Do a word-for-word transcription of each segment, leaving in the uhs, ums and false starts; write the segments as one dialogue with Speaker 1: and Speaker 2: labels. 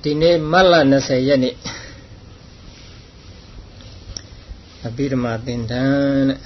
Speaker 1: ဒီနေ့မတ်လtwentyရက်နေ့အဘိဓမ္မာသင်တန်းတဲ့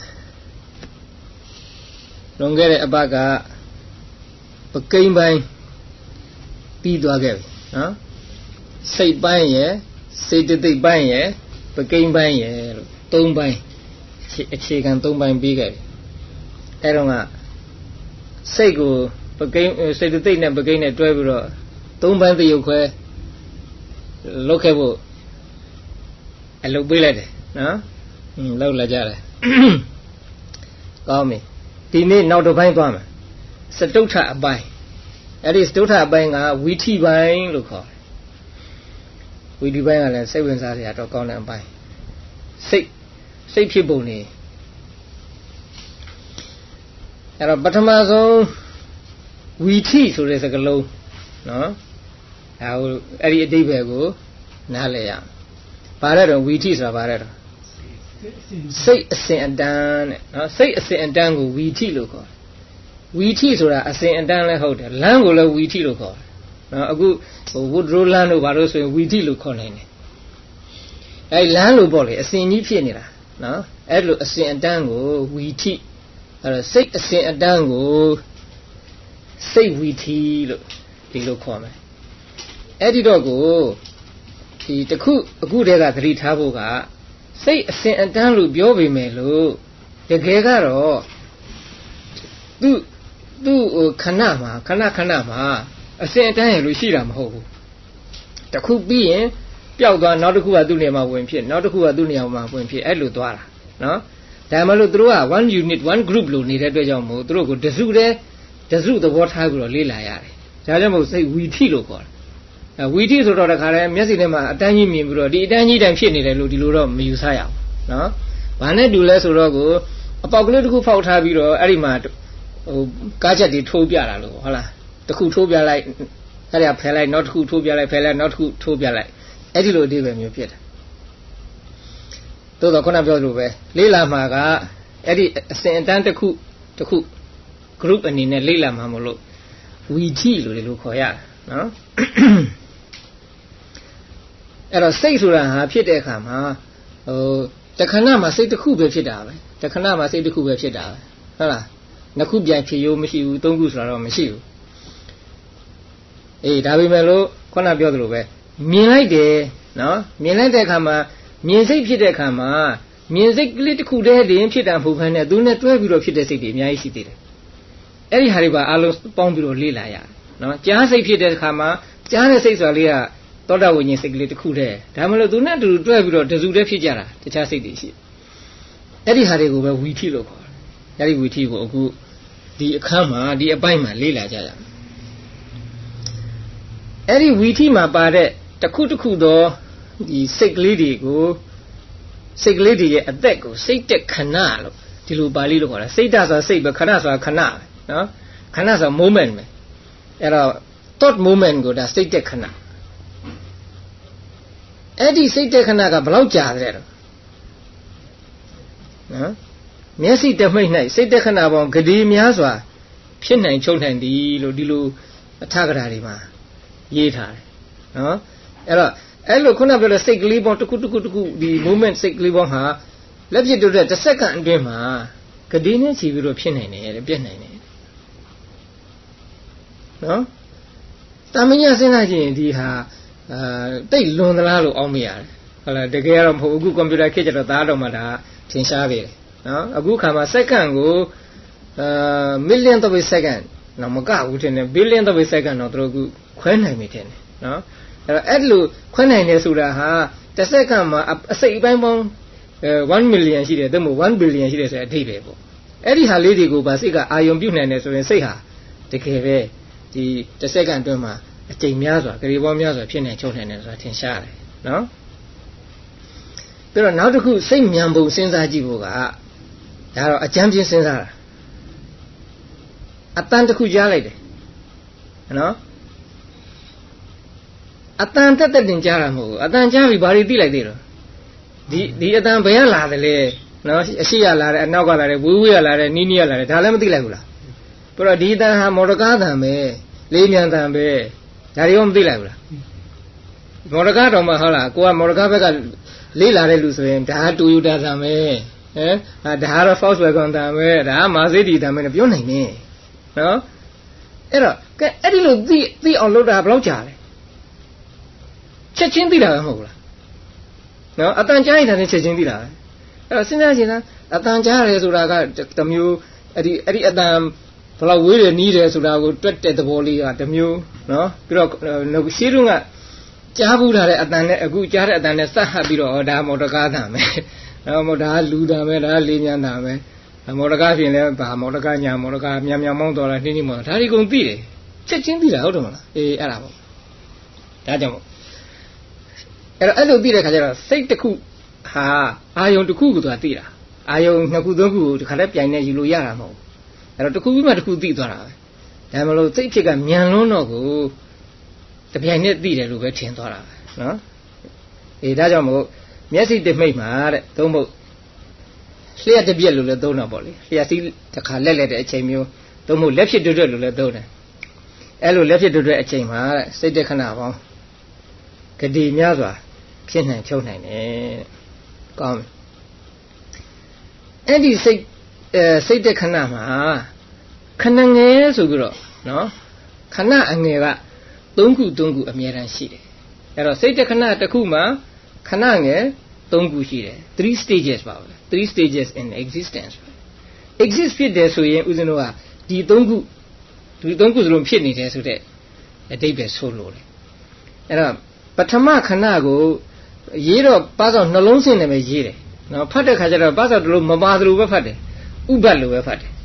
Speaker 1: လွန်ခဲ့တဲ့အပတ်ကပကိန်းပိုင်းပြီးသွားခဲ့ပြီနော်စိတ်ပိုင်းရယ်စေတသိက်ပိုင်းရယ်ပကိန်းပိုင်းရယ်လို့သုံးပိုင်းအခြေခံသုံးပိုင်းပြီးခဲ့ပြီအဲတော့ကစိတ်ကိုပကိန်းစေတသိက်နဲ့ပကိန်းနဲ့တွဲပြီးတော့သုံးပိုင်းသရုပ်ခွဲလောက်ခဲ့ဖို့အလုပ်ပေးလိုက်တယ်နော်อืมလောက်လာကြတယ်ကောင်းပြီဒီနေ့နောက်တစ်ပိုင်းသွားမယ်စတုထအပိုင်းအဲ့ဒီစတုထအပိုင်းကဝီထိပိုင်းလို့ခေါ်တယ်ဝီထိပိုင်းကလည်းစိတ်ဝင်စားစရာတော့ကောင်းတဲ့အပိုင်းစိတ်စိတ်ဖြစ်ပုံနေအဲ့တော့ပထမဆုံးဝီထိဆိုတဲ့စကားလုံးနော်အဲအဲ့ဒီအဓိပ္ပာယ်ကိုနားလည်ရအောင်ဘာလဲတော့ဝီထိဆိုတာဘာလဲတော့စိတ်အစဉ်အတန်းတဲ့နော်စိတ်အစဉ်အတန်းကိုဝီထိလို့ခေါ်တယ်ဝီထိဆိုတာအစဉ်အတန်းလည်းဟုတ်တယ်လမ်းကိုလည်းဝီထိလို့ခေါ်တယ်နော်အခုဟိုဝုဒ္ဓရောလမ်းတို့ဘာလို့ဆိုရင်ဝီထိလို့ခေါ်နိုင်တယ်အဲလမ်းလို့ပေါ့လေအစဉ်ကြီးဖြစ်နေတာနော်အဲ့လိုအစဉ်အတန်းကိုဝီထိအဲ့တော့စိတ်အစဉ်အတန်းကိုစိတ်ဝီထိလို့ဒီလိုခေါ်မယ်အဲ့ဒီတော့ကိုဒီတခုအခုတည်းကသတိထားဖို့ကစိတ်အစဉ်အတန်းလို့ပြောပေမဲ့လို့တကယ်ကတော့သူ့သူ့ဟိုခဏမှာခဏခဏမှာအစဉ်အတန်းရလို့ရှိတာမဟုတ်ဘူးတခုပြီးရင်ပျောက်သွားနောက်တစ်ခုကသူ့နေရာမှာဝင်ဖြစ်နောက်တစ်ခုကသူ့နေရာမှာဝင်ဖြစ်အဲ့လိုသွားတာနော်ဒါမှမဟုတ်သူတို့က one unit one group လို့နေတဲ့အတွက်ကြောင့်မို့သူတို့ကိုတစုတည်းတစုသဘောထားပြီးတော့လေ့လာရတယ်ဒါကြောင့်မို့စိတ်ဝီထိလို့ခေါ်တယ်အဲဝီထိဆိုတော့တခါတည်းမျက်စိထဲမှာအတန်းကြီးမြင်ပြီးတော့ဒီအတန်းကြီးတိုင်းဖြစ်နေတယ်လို့ဒီလိုတော့မယူဆရအောင်နော်ဘာနဲ့တူလဲဆိုတော့ကိုအပေါက်ကလေးတစ်ခုဖောက်ထားပြီးတော့အဲ့ဒီမှာဟိုကားချက်တွေထိုးပြတာလို့ဟုတ်လားတစ်ခုထိုးပြလိုက်အဲ့ဒါဖယ်လိုက်နောက်တစ်ခုထိုးပြလိုက်ဖယ်လိုက်နောက်တစ်ခုထိုးပြလိုက်အဲ့ဒီလိုအဓိပ္ပာယ်မျိုးဖြစ်တယ်သို့တော့ခုနပြောသလိုပဲလေးလာမှာကအဲ့ဒီအစဉ်အတန်းတစ်ခုတစ်ခု group အနေနဲ့လေးလာမှာမလို့ဝီထိလို့ဒီလိုခေါ်ရတယ်နော်အဲ့တော့စိတ်ဆိုတာဟာဖြစ်တဲ့အခါမှာဟိုတခဏမှာစိတ်တစ်ခုပဲဖြစ်တာပဲတခဏမှာစိတ်တစ်ခုပဲဖြစ်တာပဲဟုတ်လားနှစ်ခုပြန်ဖြစ်ရိုးမရှိဘူးသုံးခုဆိုတာတော့မရှိဘူးအေးဒါပေမဲ့လို့ခုနပြောသလိုပဲမြင်လိုက်တယ်နော်မြင်လိုက်တဲ့အခါမှာမြင်စိတ်ဖြစ်တဲ့အခါမှာမြင်စိတ်ကလေးတစ်ခုတည်းတည်းဖြစ်တာမဟုတ်ဘဲနဲ့သူနဲ့တွဲပြီးတော့ဖြစ်တဲ့စိတ်တွေအများကြီးရှိသေးတယ်အဲ့ဒီဟာတွေပါအလုံးပေါင်းပြီးတော့လေ့လာရတယ်နော်ကြားစိတ်ဖြစ်တဲ့အခါမှာကြားတဲ့စိတ်ဆိုတာလေးကသောတာဝိညာဉ်စိတ်ကလေးတစ်ခုတည်းဒါမှမဟုတ်သူနဲ့တူတွဲပြီးတော့တစုတည်းဖြစ်ကြတာတခြားစိတ်တွေရှိအဲ့ဒီဟာတွေကိုပဲဝီထိလို့ခေါ်တယ်အဲ့ဒီဝီထိကိုအခုဒီအခန်းမှာဒီအပိုင်းမှာလေ့လာကြရအောင်အဲ့ဒီဝီထိမှာပါတဲ့တစ်ခုတစ်ခုသောဒီစိတ်ကလေးတွေကိုစိတ်ကလေးတွေရဲ့အသက်ကိုစိတ်တက်ခဏလို့ဒီလိုပါဠိလိုခေါ်တာစိတ်ဓာတ်ဆိုတာစိတ်ပဲခဏဆိုတာခဏပဲနော်ခဏဆိုတာ moment ပဲအဲ့တော့ thought moment ကိုဒါစိတ်တက်ခဏအဲ့ဒီစိတ်တက်ခဏကဘယ်လောက်ကြာတယ်တော့နော်မျက်စိတမိတ်၌စိတ်တက်ခဏပေါင်းဂတိများစွာဖြစ်နိုင်ချုပ်နိုင်သည်လို့ဒီလိုအထကရာတွေမှာရေးထားတယ်နော်အဲ့တော့အဲ့လိုခုနပြောတဲ့စိတ်ကလေးပေါင်းတစ်ခုတစ်ခုတစ်ခုဒီ moment စိတ်ကလေးပေါင်းဟာလက်ဖြစ်တို့တဲ့တစ်စက္ကန့်အတွင်းမှာဂတိနဲ့ချီပြီးတော့ဖြစ်နိုင်တယ်တဲ့ပြည့်နိုင်တယ်နော်တမညာစဉ်းစားကြည့်ရင်ဒီဟာအာတိတ်လွန်သလားလို့အောင်းမရတယ်ဟုတ်လားတကယ်တော့မဟုတ်အခုကွန်ပျူတာခေတ်ကျတော့သားတော်မှဒါထင်ရှားပြီနော်အခုခါမှာစက္ကန့်ကိုအာ million of a second တော့မကဘူးထင်တယ် billion of a second တော့တို့အခုခွဲနိုင်ပြီထင်တယ်နော်အဲ့တော့အဲ့လိုခွဲနိုင်တယ်ဆိုတာဟာတစ်စက္ကန့်မှာအစိတ်အပိုင်းပေါင်းone million ရှိတယ်သို့မဟုတ်one billion ရှိတယ်ဆိုတဲ့အဓိပ္ပာယ်ပေါ့အဲ့ဒီဟာလေးတွေကိုဗာစိတ်ကအာယုံပြုတ်နိုင်တယ်ဆိုရင်စိတ်ဟာတကယ်ပဲဒီတစ်စက္ကန့်အတွင်းမှာအကျိန်များစွာဂရေပေါင်းများစွာဖြစ်နေချုပ်နိုင်တယ်ဆိုတာထင်ရှားတယ်နော်ပြီးတော့နောက်တစ်ခုစိတ်မြန်ပုံစဉ်းစားကြည့်ဖို့ကဒါတော့အကြမ်းပြင်းစဉ်းစားတာအတန်တစ်ခုကြားလိုက်တယ်နော်အတန်တက်တက်တင်ကြားတာမဟုတ်ဘူးအတန်ကြားပြီးဘာတွေသိလိုက်သေးတော့ဒီဒီအတန်ဘယ်ကလာတယ်လဲနော်အရှိရလာတယ်အနောက်ကလာတယ်ဝေးဝေးကလာတယ်နီးနီးကလာတယ်ဒါလည်းမသိလိုက်ဘူးလားပြီးတော့ဒီအတန်ဟာမော်တော်ကားတန်ပဲလေးမြန်တန်ပဲဒါတွေရောမသိလိုက်ဘူးလားဟမော်ဒကာတော်မှာဟုတ်လားကိုကမော်ဒကာဘက်ကလေးလာတဲ့လူဆိုရင်ဒါတူယူတာတမ်းပဲဟမ်ဒါကတော့ Volkswagen တမ်းပဲဒါက Mercedes တမ်းပဲပြောနိုင်နေနော်အဲ့တော့ကဲအဲ့ဒီလိုသိသိအောင်လုပ်တာဘယ်လောက်ကြာလဲချက်ချင်းသိတာပဲမဟုတ်လားနော်အတန်ကြားရင်ဒါနဲ့ချက်ချင်းသိတာပဲအဲ့တော့စဉ်းစားကြည့်လားအတန်ကြားရဲဆိုတာကတမျိုးအဲ့ဒီအဲ့ဒီအတန်ဘယ်လောက်ဝေးတယ်နီးတယ်ဆိုတာကိုတွက်တဲ့သဘောလေးကတမျိုးနော်ပြီးတော့ရှင်းတုန်းကကြားဘူးတာတဲ့အတန်နဲ့အခုကြားတဲ့အတန်နဲ့စက်ဟပ်ပြီးတော့ဒါမော်တော်ကားတာမယ်နော်မော်ဒါလူတာမယ်ဒါလေးညံတာမယ်မော်တော်ကားပြင်လဲဘာမော်တော်ကားညာမော်တော်ကားမြန်မြန်မောင်းတော်လာနှင်းနှင်းမော်ဒါဒီကုန်သိတယ်ချက်ချင်းသိတာဟုတ်တယ်မလားအေးအဲ့ဒါပေါ့ဒါကြောင့်မို့အဲ့တော့အဲ့လိုသိတဲ့ခါကျတော့စိတ်တစ်ခုဟာအာယုံတစ်ခုကိုသူကသိတာအာယုံနှစ်ခုသုံးခုကိုဒီခါလဲပြိုင်နေယူလို့ရတာမဟုတ်အဲ့တော့တစ်ခုပြီးမှတစ်ခုသိသွားတာပဲဒါမှမဟုတ်စိတ်ဖြစ်ကမြန်လွန်းတော့ကိုတပြိုင်နဲ့သိတယ်လို့ပဲထင်သွားတာပဲနော်အေးဒါကြောင့်မို့မျက်စိတစ်မိတ်မှာတဲ့သုံးဖို့လျှက်တစ်ပြက်လို့လည်းသုံးတာပေါ့လေလျှက်စီးတစ်ခါလက်လက်တဲ့အချိန်မျိုးသုံးဖို့လက်ဖြစ်တွတ်တွတ်လို့လည်းသုံးတယ်အဲ့လိုလက်ဖြစ်တွတ်တွတ်အချိန်မှာတဲ့စိတ်တခဏပေါင်းဂတိများစွာဖြစ်နိုင်ချုပ်နိုင်တယ်ကောင်းပြီအဲ့ဒီစိတ်အဲစိတ်တခဏမှာခဏငယ်ဆိုပြီးတော့နော်ခဏအငယ်ကသုံးခုသုံးခုအမြဲတမ်းရှိတယ်အဲ့တော့စိတ်တခဏတစ်ခုမှာခဏငယ်သုံးခုရှိတယ် three stages ပါပဲ three stages in existence exist ဖြစ်တယ်ဆိုရင်ဦးဇင်းတို့ကဒီသုံးခုဒီသုံးခုစလုံးဖြစ်နေတယ်ဆိုတဲ့အတိတ်ပဲဆိုလို့လေအဲ့တော့ပထမခဏကိုရေးတော့ပါစောနှလုံးစင်းနဲ့ပဲရေးတယ်နော်ဖတ်တဲ့ခါကျတော့ပါစောတလို့မပါသလိုပဲဖတ်တယ်ဥပတ်လိုပဲဖတ်တယ်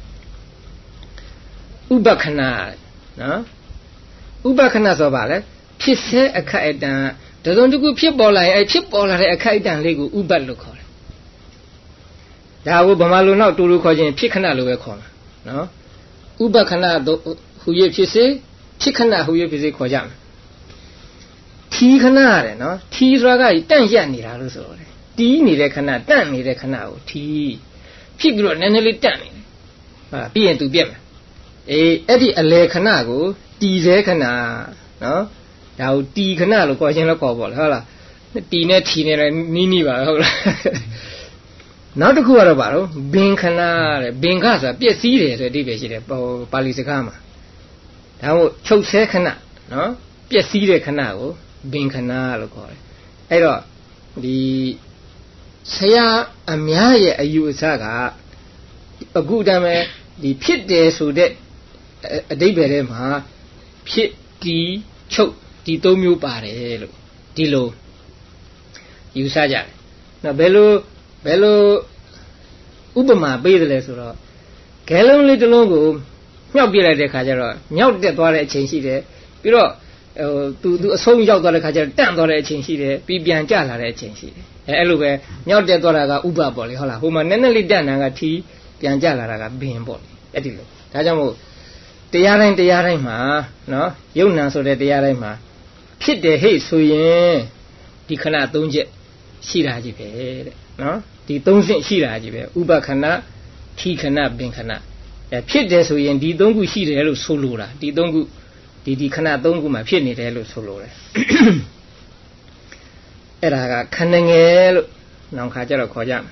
Speaker 1: ဥပခဏနော်ဥပခဏဆိုပါလေဖြစ်စေအခိုက်အတန့်တစုံတစ်ခုဖြစ်ပေါ်လာရင်အဲဖြစ်ပေါ်လာတဲ့အခိုက်အတန့်လေးကိုဥပတ်လို့ခေါ်တယ်ဒါကိုဗမာလူနောက်တူတူခေါ်ခြင်းဖြစ်ခဏလို့ပဲခေါ်မှာနော်ဥပခဏဟူ၍ဖြစ်စေဖြစ်ခဏဟူ၍ဖြစ်စေခေါ်ကြမယ်ထီခဏရတယ်နော်ထီဆိုတာကတန့်ရက်နေတာလို့ဆိုတော့လေတီးနေတဲ့ခဏတန့်နေတဲ့ခဏကိုထီဖြစ်ပြီးတော့နည်းနည်းလေးတန့်နေတယ်ဟာပြီးရင်သူပြက်မယ်အေးအဲ့ဒီအလေခဏကိုတီသေးခဏနော်ဒါကိုတီခဏလို့ခေါ်ခြင်းလည်းခေါ်ပေါ့လေဟုတ်လားတီနဲ့ထီနဲ့လည်းနီးနီးပါဟုတ်လားနောက်တစ်ခုကတော့ဘာလို့ဘင်ခဏတဲ့ဘင်ခဆိုတာပြည့်စည်တယ်ဆိုတဲ့အဓိပ္ပာယ်ရှိတယ်ပါဠိစကားမှာဒါမို့ချုပ်ဆဲခဏနော်ပြည့်စည်တဲ့ခဏကိုဘင်ခဏလို့ခေါ်တယ်အဲ့တော့ဒီဆရာအများရဲ့အယူအဆကအခုတည်းမဲ့ဒီဖြစ်တယ်ဆိုတဲ့အဓိပ္ပာယ်ထဲမှာဖြစ်တီးချုပ်ဒီသုံးမျိုးပါတယ်လို့ဒီလိုယူဆကြတယ်နော်ဘယ်လိုဘယ်လိုဥပမာပေးတယ်လဲဆိုတော့ဂဲလုံးလေးတစ်လုံးကိုမြှောက်ပြလိုက်တဲ့ခါကျတော့မြောက်တက်သွားတဲ့အချိန်ရှိတယ်ပြီးတော့ဟိုသူသူအဆုံးရောက်သွားတဲ့ခါကျတော့တန့်သွားတဲ့အချိန်ရှိတယ်ပြီးပြန်ကျလာတဲ့အချိန်ရှိတယ်အဲအဲ့လိုပဲမြောက်တက်သွားတာကဥပပေါ့လေဟုတ်လားဟိုမှာနည်းနည်းလေးတန့်တာကထီပြန်ကျလာတာကဘင်ပေါ့လေအဲ့ဒီလိုဒါကြောင့်မို့တရားတိုင်းတရားတိုင်းမှာနော်ယုံ nant ဆိုတဲ့တရားတိုင်းမှာဖြစ်တယ်ဟဲ့ဆိုရင်ဒီခဏသုံးချက်ရှိတာကြီးပဲတဲ့နော်ဒီသုံးဆင့်ရှိတာကြီးပဲဥပခဏထီခဏပင်ခဏအဲဖြစ်တယ်ဆိုရင်ဒီသုံးခုရှိတယ်လို့ဆိုလိုတာဒီသုံးခုဒီဒီခဏသုံးခုမှာဖြစ်နေတယ်လို့ဆိုလိုတယ်အဲ့ဒါကခဏငယ်လို့နောက်ခါကျတော့ခေါ်ကြမယ်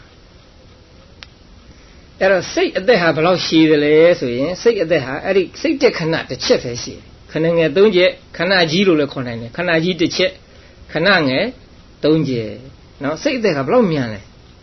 Speaker 1: အဲ့တော့စိတ်အသက်ဟာဘယ်လောက်ရှည်တယ်လဲဆိုရင်စိတ်အသက်ဟာအဲ့ဒီစိတ်တက်ခဏတစ်ချက်ပဲရှည်ခဏငယ်သုံးချက်ခဏကြီးလို့လည်းခေါ်နိုင်တယ်ခဏကြီးတစ်ချက်ခဏငယ်သုံးချက်နော်စိတ်အသက်ကဘယ်လောက်မြန်လဲ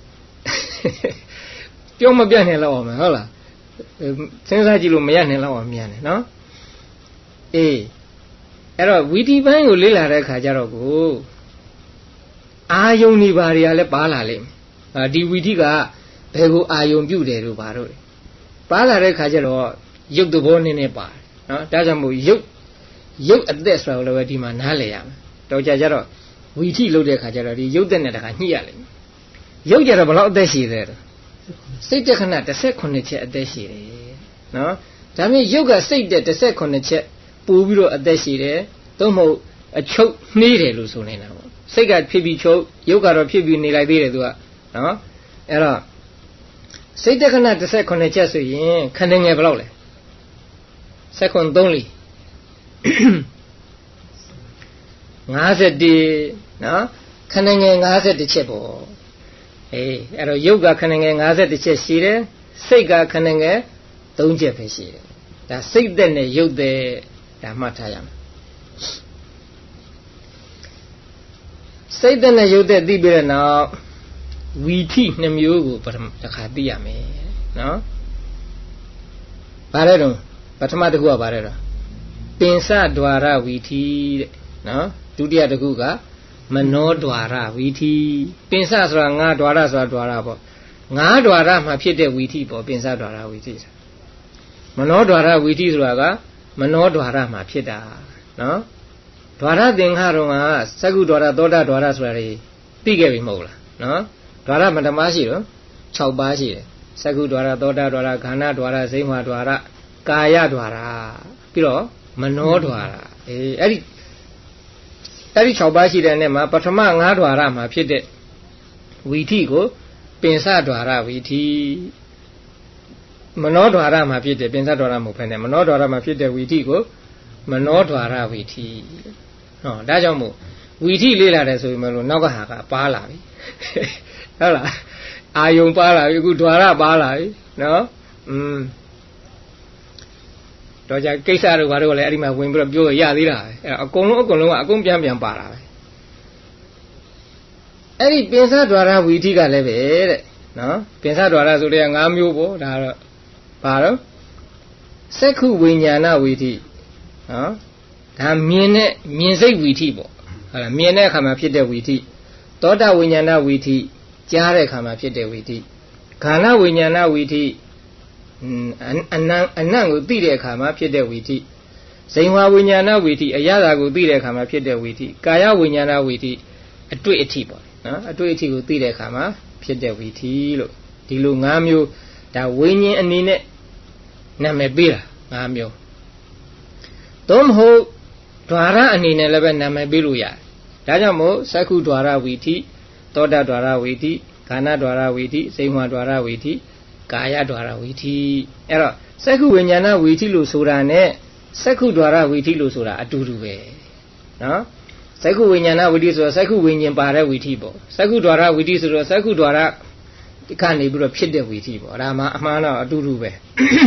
Speaker 1: ပြောမပြတ်နိုင်လောက်အောင်မဟုတ်လားစဉ်းစားကြည့်လို့မရနိုင်လောက်အောင်မြန်တယ်နော်အေးအဲ့တော့ဝီတီပိုင်းကိုလေ့လာတဲ့အခါကျတော့ကိုအာယုန်ဒီဘာတွေကလည်းပါလာလိမ့်မယ်ဒီဝီတီကဘယ်ကိုအာယုံပြုတ်တယ်လို့ပါတော့ပါလာတဲ့ခါကျတော့ရုပ်သဘောနည်းနည်းပါတယ်နော်ဒါကြောင့်မို့ရုပ်ရုပ်အသက်ဆိုတော့လည်းဒီမှာနားလည်ရမယ်တော့ကြကြတော့ဝီထိလုပ်တဲ့ခါကျတော့ဒီရုပ်သက်နဲ့တခါညှိရလိမ့်မယ်ရုပ်ကြတော့ဘယ်လောက်အသက်ရှိတယ်စိတ်တက်ခဏတစ်ဆက်ခုနှစ်ချက်အသက်ရှိတယ်နော်ဒါမျိုးရုပ်ကစိတ်တက်တစ်ဆက်ခုနှစ်ချက်ပို့ပြီးတော့အသက်ရှိတယ်သို့မဟုတ်အချုပ်နှေးတယ်လို့ဆိုနေတာပေါ့စိတ်ကဖြစ်ပြီးချုပ်ရုပ်ကတော့ဖြစ်ပြီးနေလိုက်သေးတယ်သူကနော်အဲ့တော့စိတ်တခဏတစ်ဆက်ခုနှစ်ချက်ဆိုရင်ခဏငယ်ဘယ်လောက်လဲစက္ကွန်သုံးလီ fifty-oneနော်ခဏငယ်fifty-oneချက်ပေါ့အေးအဲ့တော့ယုတ်ကခဏငယ်fifty-oneချက်ရှိတယ်စိတ်ကခဏငယ်threeချက်ပဲရှိတယ်ဒါစိတ်သက်နဲ့ယုတ်သက်ဒါမှတ်ထားရမယ်စိတ်သက်နဲ့ယုတ်သက်သိပြီးတဲ့နောက်ဝီထိနှစ်မျိုးကိုပထမတစ်ခါသိရမယ်နော်ဘာလဲတော့ပထမတစ်ခုကဘာလဲတော့ပင်စဒွါရဝီထိတဲ့နော်ဒုတိယတစ်ခုကမနောဒွါရဝီထိပင်စဆိုတာငါဒွါရဆိုတာဒွါရပေါ့ငါဒွါရမှာဖြစ်တဲ့ဝီထိပေါ့ပင်စဒွါရဝီထိမနောဒွါရဝီထိဆိုတာကမနောဒွါရမှာဖြစ်တာနော်ဒွါရသင်္ခါရုံကသက္ကုဒွါရသောတာဒွါရဆိုတာတွေသိခဲ့ပြီမဟုတ်လားနော်ဒွါရမတ္တမရှိတော့sixပါးရှိတယ်သက္ကုဒွါရသောတာဒွါရခန္ဓာဒွါရစိမ္မာဒွါရကာယဒွါရပြီးတော့မနောဒွါရအေးအဲ့ဒီအဲ့ဒီsixပါးရှိတဲ့နဲ့မှာပထမfiveဒွါရမှာဖြစ်တဲ့ဝီထိကိုပင်စဒွါရဝီထိမနောဒွါရမှာဖြစ်တဲ့ပင်စဒွါရမဟုတ်ဘဲနဲ့မနောဒွါရမှာဖြစ်တဲ့ဝီထိကိုမနောဒွါရဝီထိဟောဒါကြောင့်မို့ဝီထိလေးလာတယ်ဆိုရင်မလို့နောက်ကဟာကပါလာပြီဟုတ်လားအာယုံပါလာပြီအခုဒွါရပါလာပြီနော်อืมတော့じゃကိစ္စတို့ဘာတို့လည်းအဲ့ဒီမှာဝင်ပြီးတော့ပြောရသေးတာပဲအဲ့အကုန်လုံးအကုန်လုံးကအကုန်ပြန်ပြန်ပါလာပဲအဲ့ဒီပင်စဒွါရဝီထိကလည်းပဲတဲ့နော်ပင်စဒွါရဆိုတဲ့၅မျိုးပေါ့ဒါတော့ဘာတော့စက္ခုဝိညာဏဝီထိနော်ဒါမြင်တဲ့မြင်စိတ်ဝီထိပေါ့ဟုတ်လားမြင်တဲ့အခါမှာဖြစ်တဲ့ဝီထိသောတာဝိညာဏဝီထိကြားတဲ့အခါမှာဖြစ်တဲ့ဝီထိခန္ဓာဝိညာဏဝီထိအနံအနံကိုသိတဲ့အခါမှာဖြစ်တဲ့ဝီထိဇိမ်ဝဝိညာဏဝီထိအရသာကိုသိတဲ့အခါမှာဖြစ်တဲ့ဝီထိကာယဝိညာဏဝီထိအတွေ့အထိပေါ့နော်အတွေ့အထိကိုသိတဲ့အခါမှာဖြစ်တဲ့ဝီထိလို့ဒီလို၅မျိုးဒါဝိညာဉ်အနေနဲ့နာမည်ပေးတာ၅မျိုးသို့မဟုတ်ဒွါရအနေနဲ့လည်းပဲနာမည်ပေးလို့ရတယ်ဒါကြောင့်မို့သက္ခုဒွါရဝီထိသောတာဒွါရဝီထိခန္ဓာဒွါရဝီထိစိမ္မာဒွါရဝီထိကာယဒွါရဝီထိအဲ့တော့သက္ခုဝိညာဏဝီထိလို့ဆိုတာနဲ့သက္ခုဒွါရဝီထိလို့ဆိုတာအတူတူပဲနော်သက္ခုဝိညာဏဝီထိဆိုတော့သက္ခုဝိညာဉ်ပါတဲ့ဝီထိပေါ့သက္ခုဒွါရဝီထိဆိုတော့သက္ခုဒွါရကနေပြီးတော့ဖြစ်တဲ့ဝီထိပေါ့ဒါမှအမှန်တော့အတူတူပဲ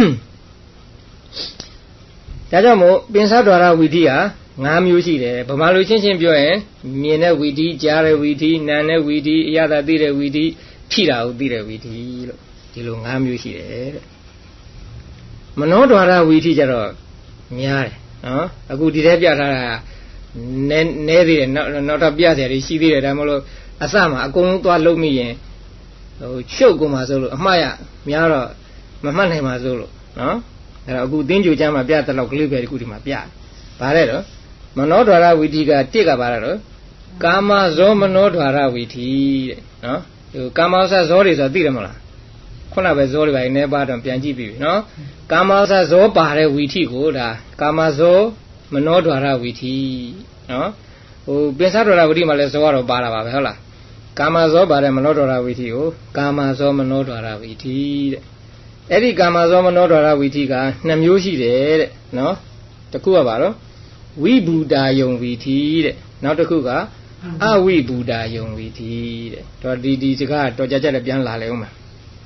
Speaker 1: ဒါကြောင့်မို့ပင်စဒွါရဝီထိဟာ၅မျိုးရှိတယ်ဗမာလူချင်းချင်းပြောရင်မြင်တဲ့ဝီထိကြားတဲ့ဝီထိနာမ်တဲ့ဝီထိအရသာသိတဲ့ဝီထိထိတာကိုသိတဲ့ဝီထိလို့ဒီလို၅မျိုးရှိတယ်တဲ့မနောဒွါရဝီထိကျတော့များတယ်နော်အခုဒီထဲပြထားတာနဲနဲသေးတယ်နောက်နောက်တော့ပြစရာတွေရှိသေးတယ်ဒါမှမဟုတ်အစမှာအကုန်လုံးသွားလုံးမိရင်ဟိုချုပ်ကုန်မှာဆိုလို့အမှားရများတော့မမှတ်နိုင်ပါစိုးလို့နော်အဲ့တော့အခုသင်္ကြန်ကျမ်းမှာပြတဲ့လောက်ကလေးပဲဒီခုဒီမှာပြဗါတဲ့တော့မနောဒွါရဝီထိကတစ်ကပါတော့ကာမဇောမနောဒွါရဝီထိတဲ့နော်ဟိုကာမဝဆဇောတွေဆိုတာသိတယ်မဟုတ်လားခုနပဲဇောတွေပါနေပါတော့ပြန်ကြည့်ပြီနော်ကာမဝဆဇောပါတဲ့ဝီထိကိုဒါကာမဇောမနောဒွါရဝီထိနော်ဟိုပင်စဒွါရဝီထိမှာလဲဇောကတော့ပါတာပါပဲဟုတ်လားကာမဇောပါတဲ့မနောဒွါရဝီထိကိုကာမဇောမနောဒွါရဝီထိတဲ့အဲ့ဒီကာမဇောမနောဒွါရဝီထိကနှစ်မျိုးရှိတယ်တဲ့နော်တစ်ခုကပါတော့ဝိဘူတာယုံဝီထိတဲ့နောက်တစ်ခုကအဝိဘူတာယုံဝီထိတဲ့တော့ဒီဒီစကားတော်ကြကြလည်းပြန်လာလေဦးမှာ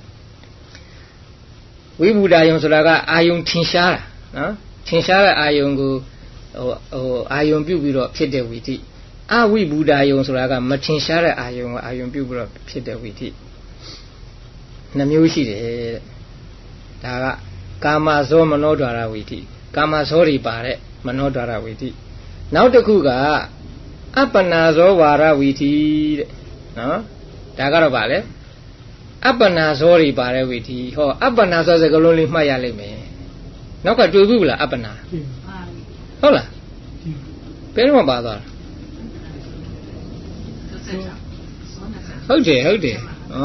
Speaker 1: ဝိဘူတာယုံဆိုတာကအာယုံထင်ရှားတာနော်ထင်ရှားတဲ့အာယုံကိုဟိုဟိုအာယုံပြုတ်ပြီးတော့ဖြစ်တဲ့ဝီထိအဝိဘူတာယုံဆိုတာကမထင်ရှားတဲ့အာယုံကိုအာယုံပြုတ်ပြီးတော့ဖြစ်တဲ့ဝီထိနှမျိုးရှိတယ်တဲ့ဒါကကာမဇောမနောဒွါရဝီထိကာမဇောတွေပါတဲ့မနောဒွါရဝီထိနောက်တစ်ခုကအပ္ပနာဇောဝါရဝီထိတဲ့နော်ဒါကတော့ဗာလေအပ္ပနာဇောတွေပါတဲ့ဝီထိဟောအပ္ပနာဇောစကားလုံးလေးမှတ်ရလိမ့်မယ်နောက်ကတွေ့ဘူးလားအပ္ပနာဟုတ်လားဘယ်တော့မှပါသွားဟုတ်တယ်ဟုတ်တယ်ဩ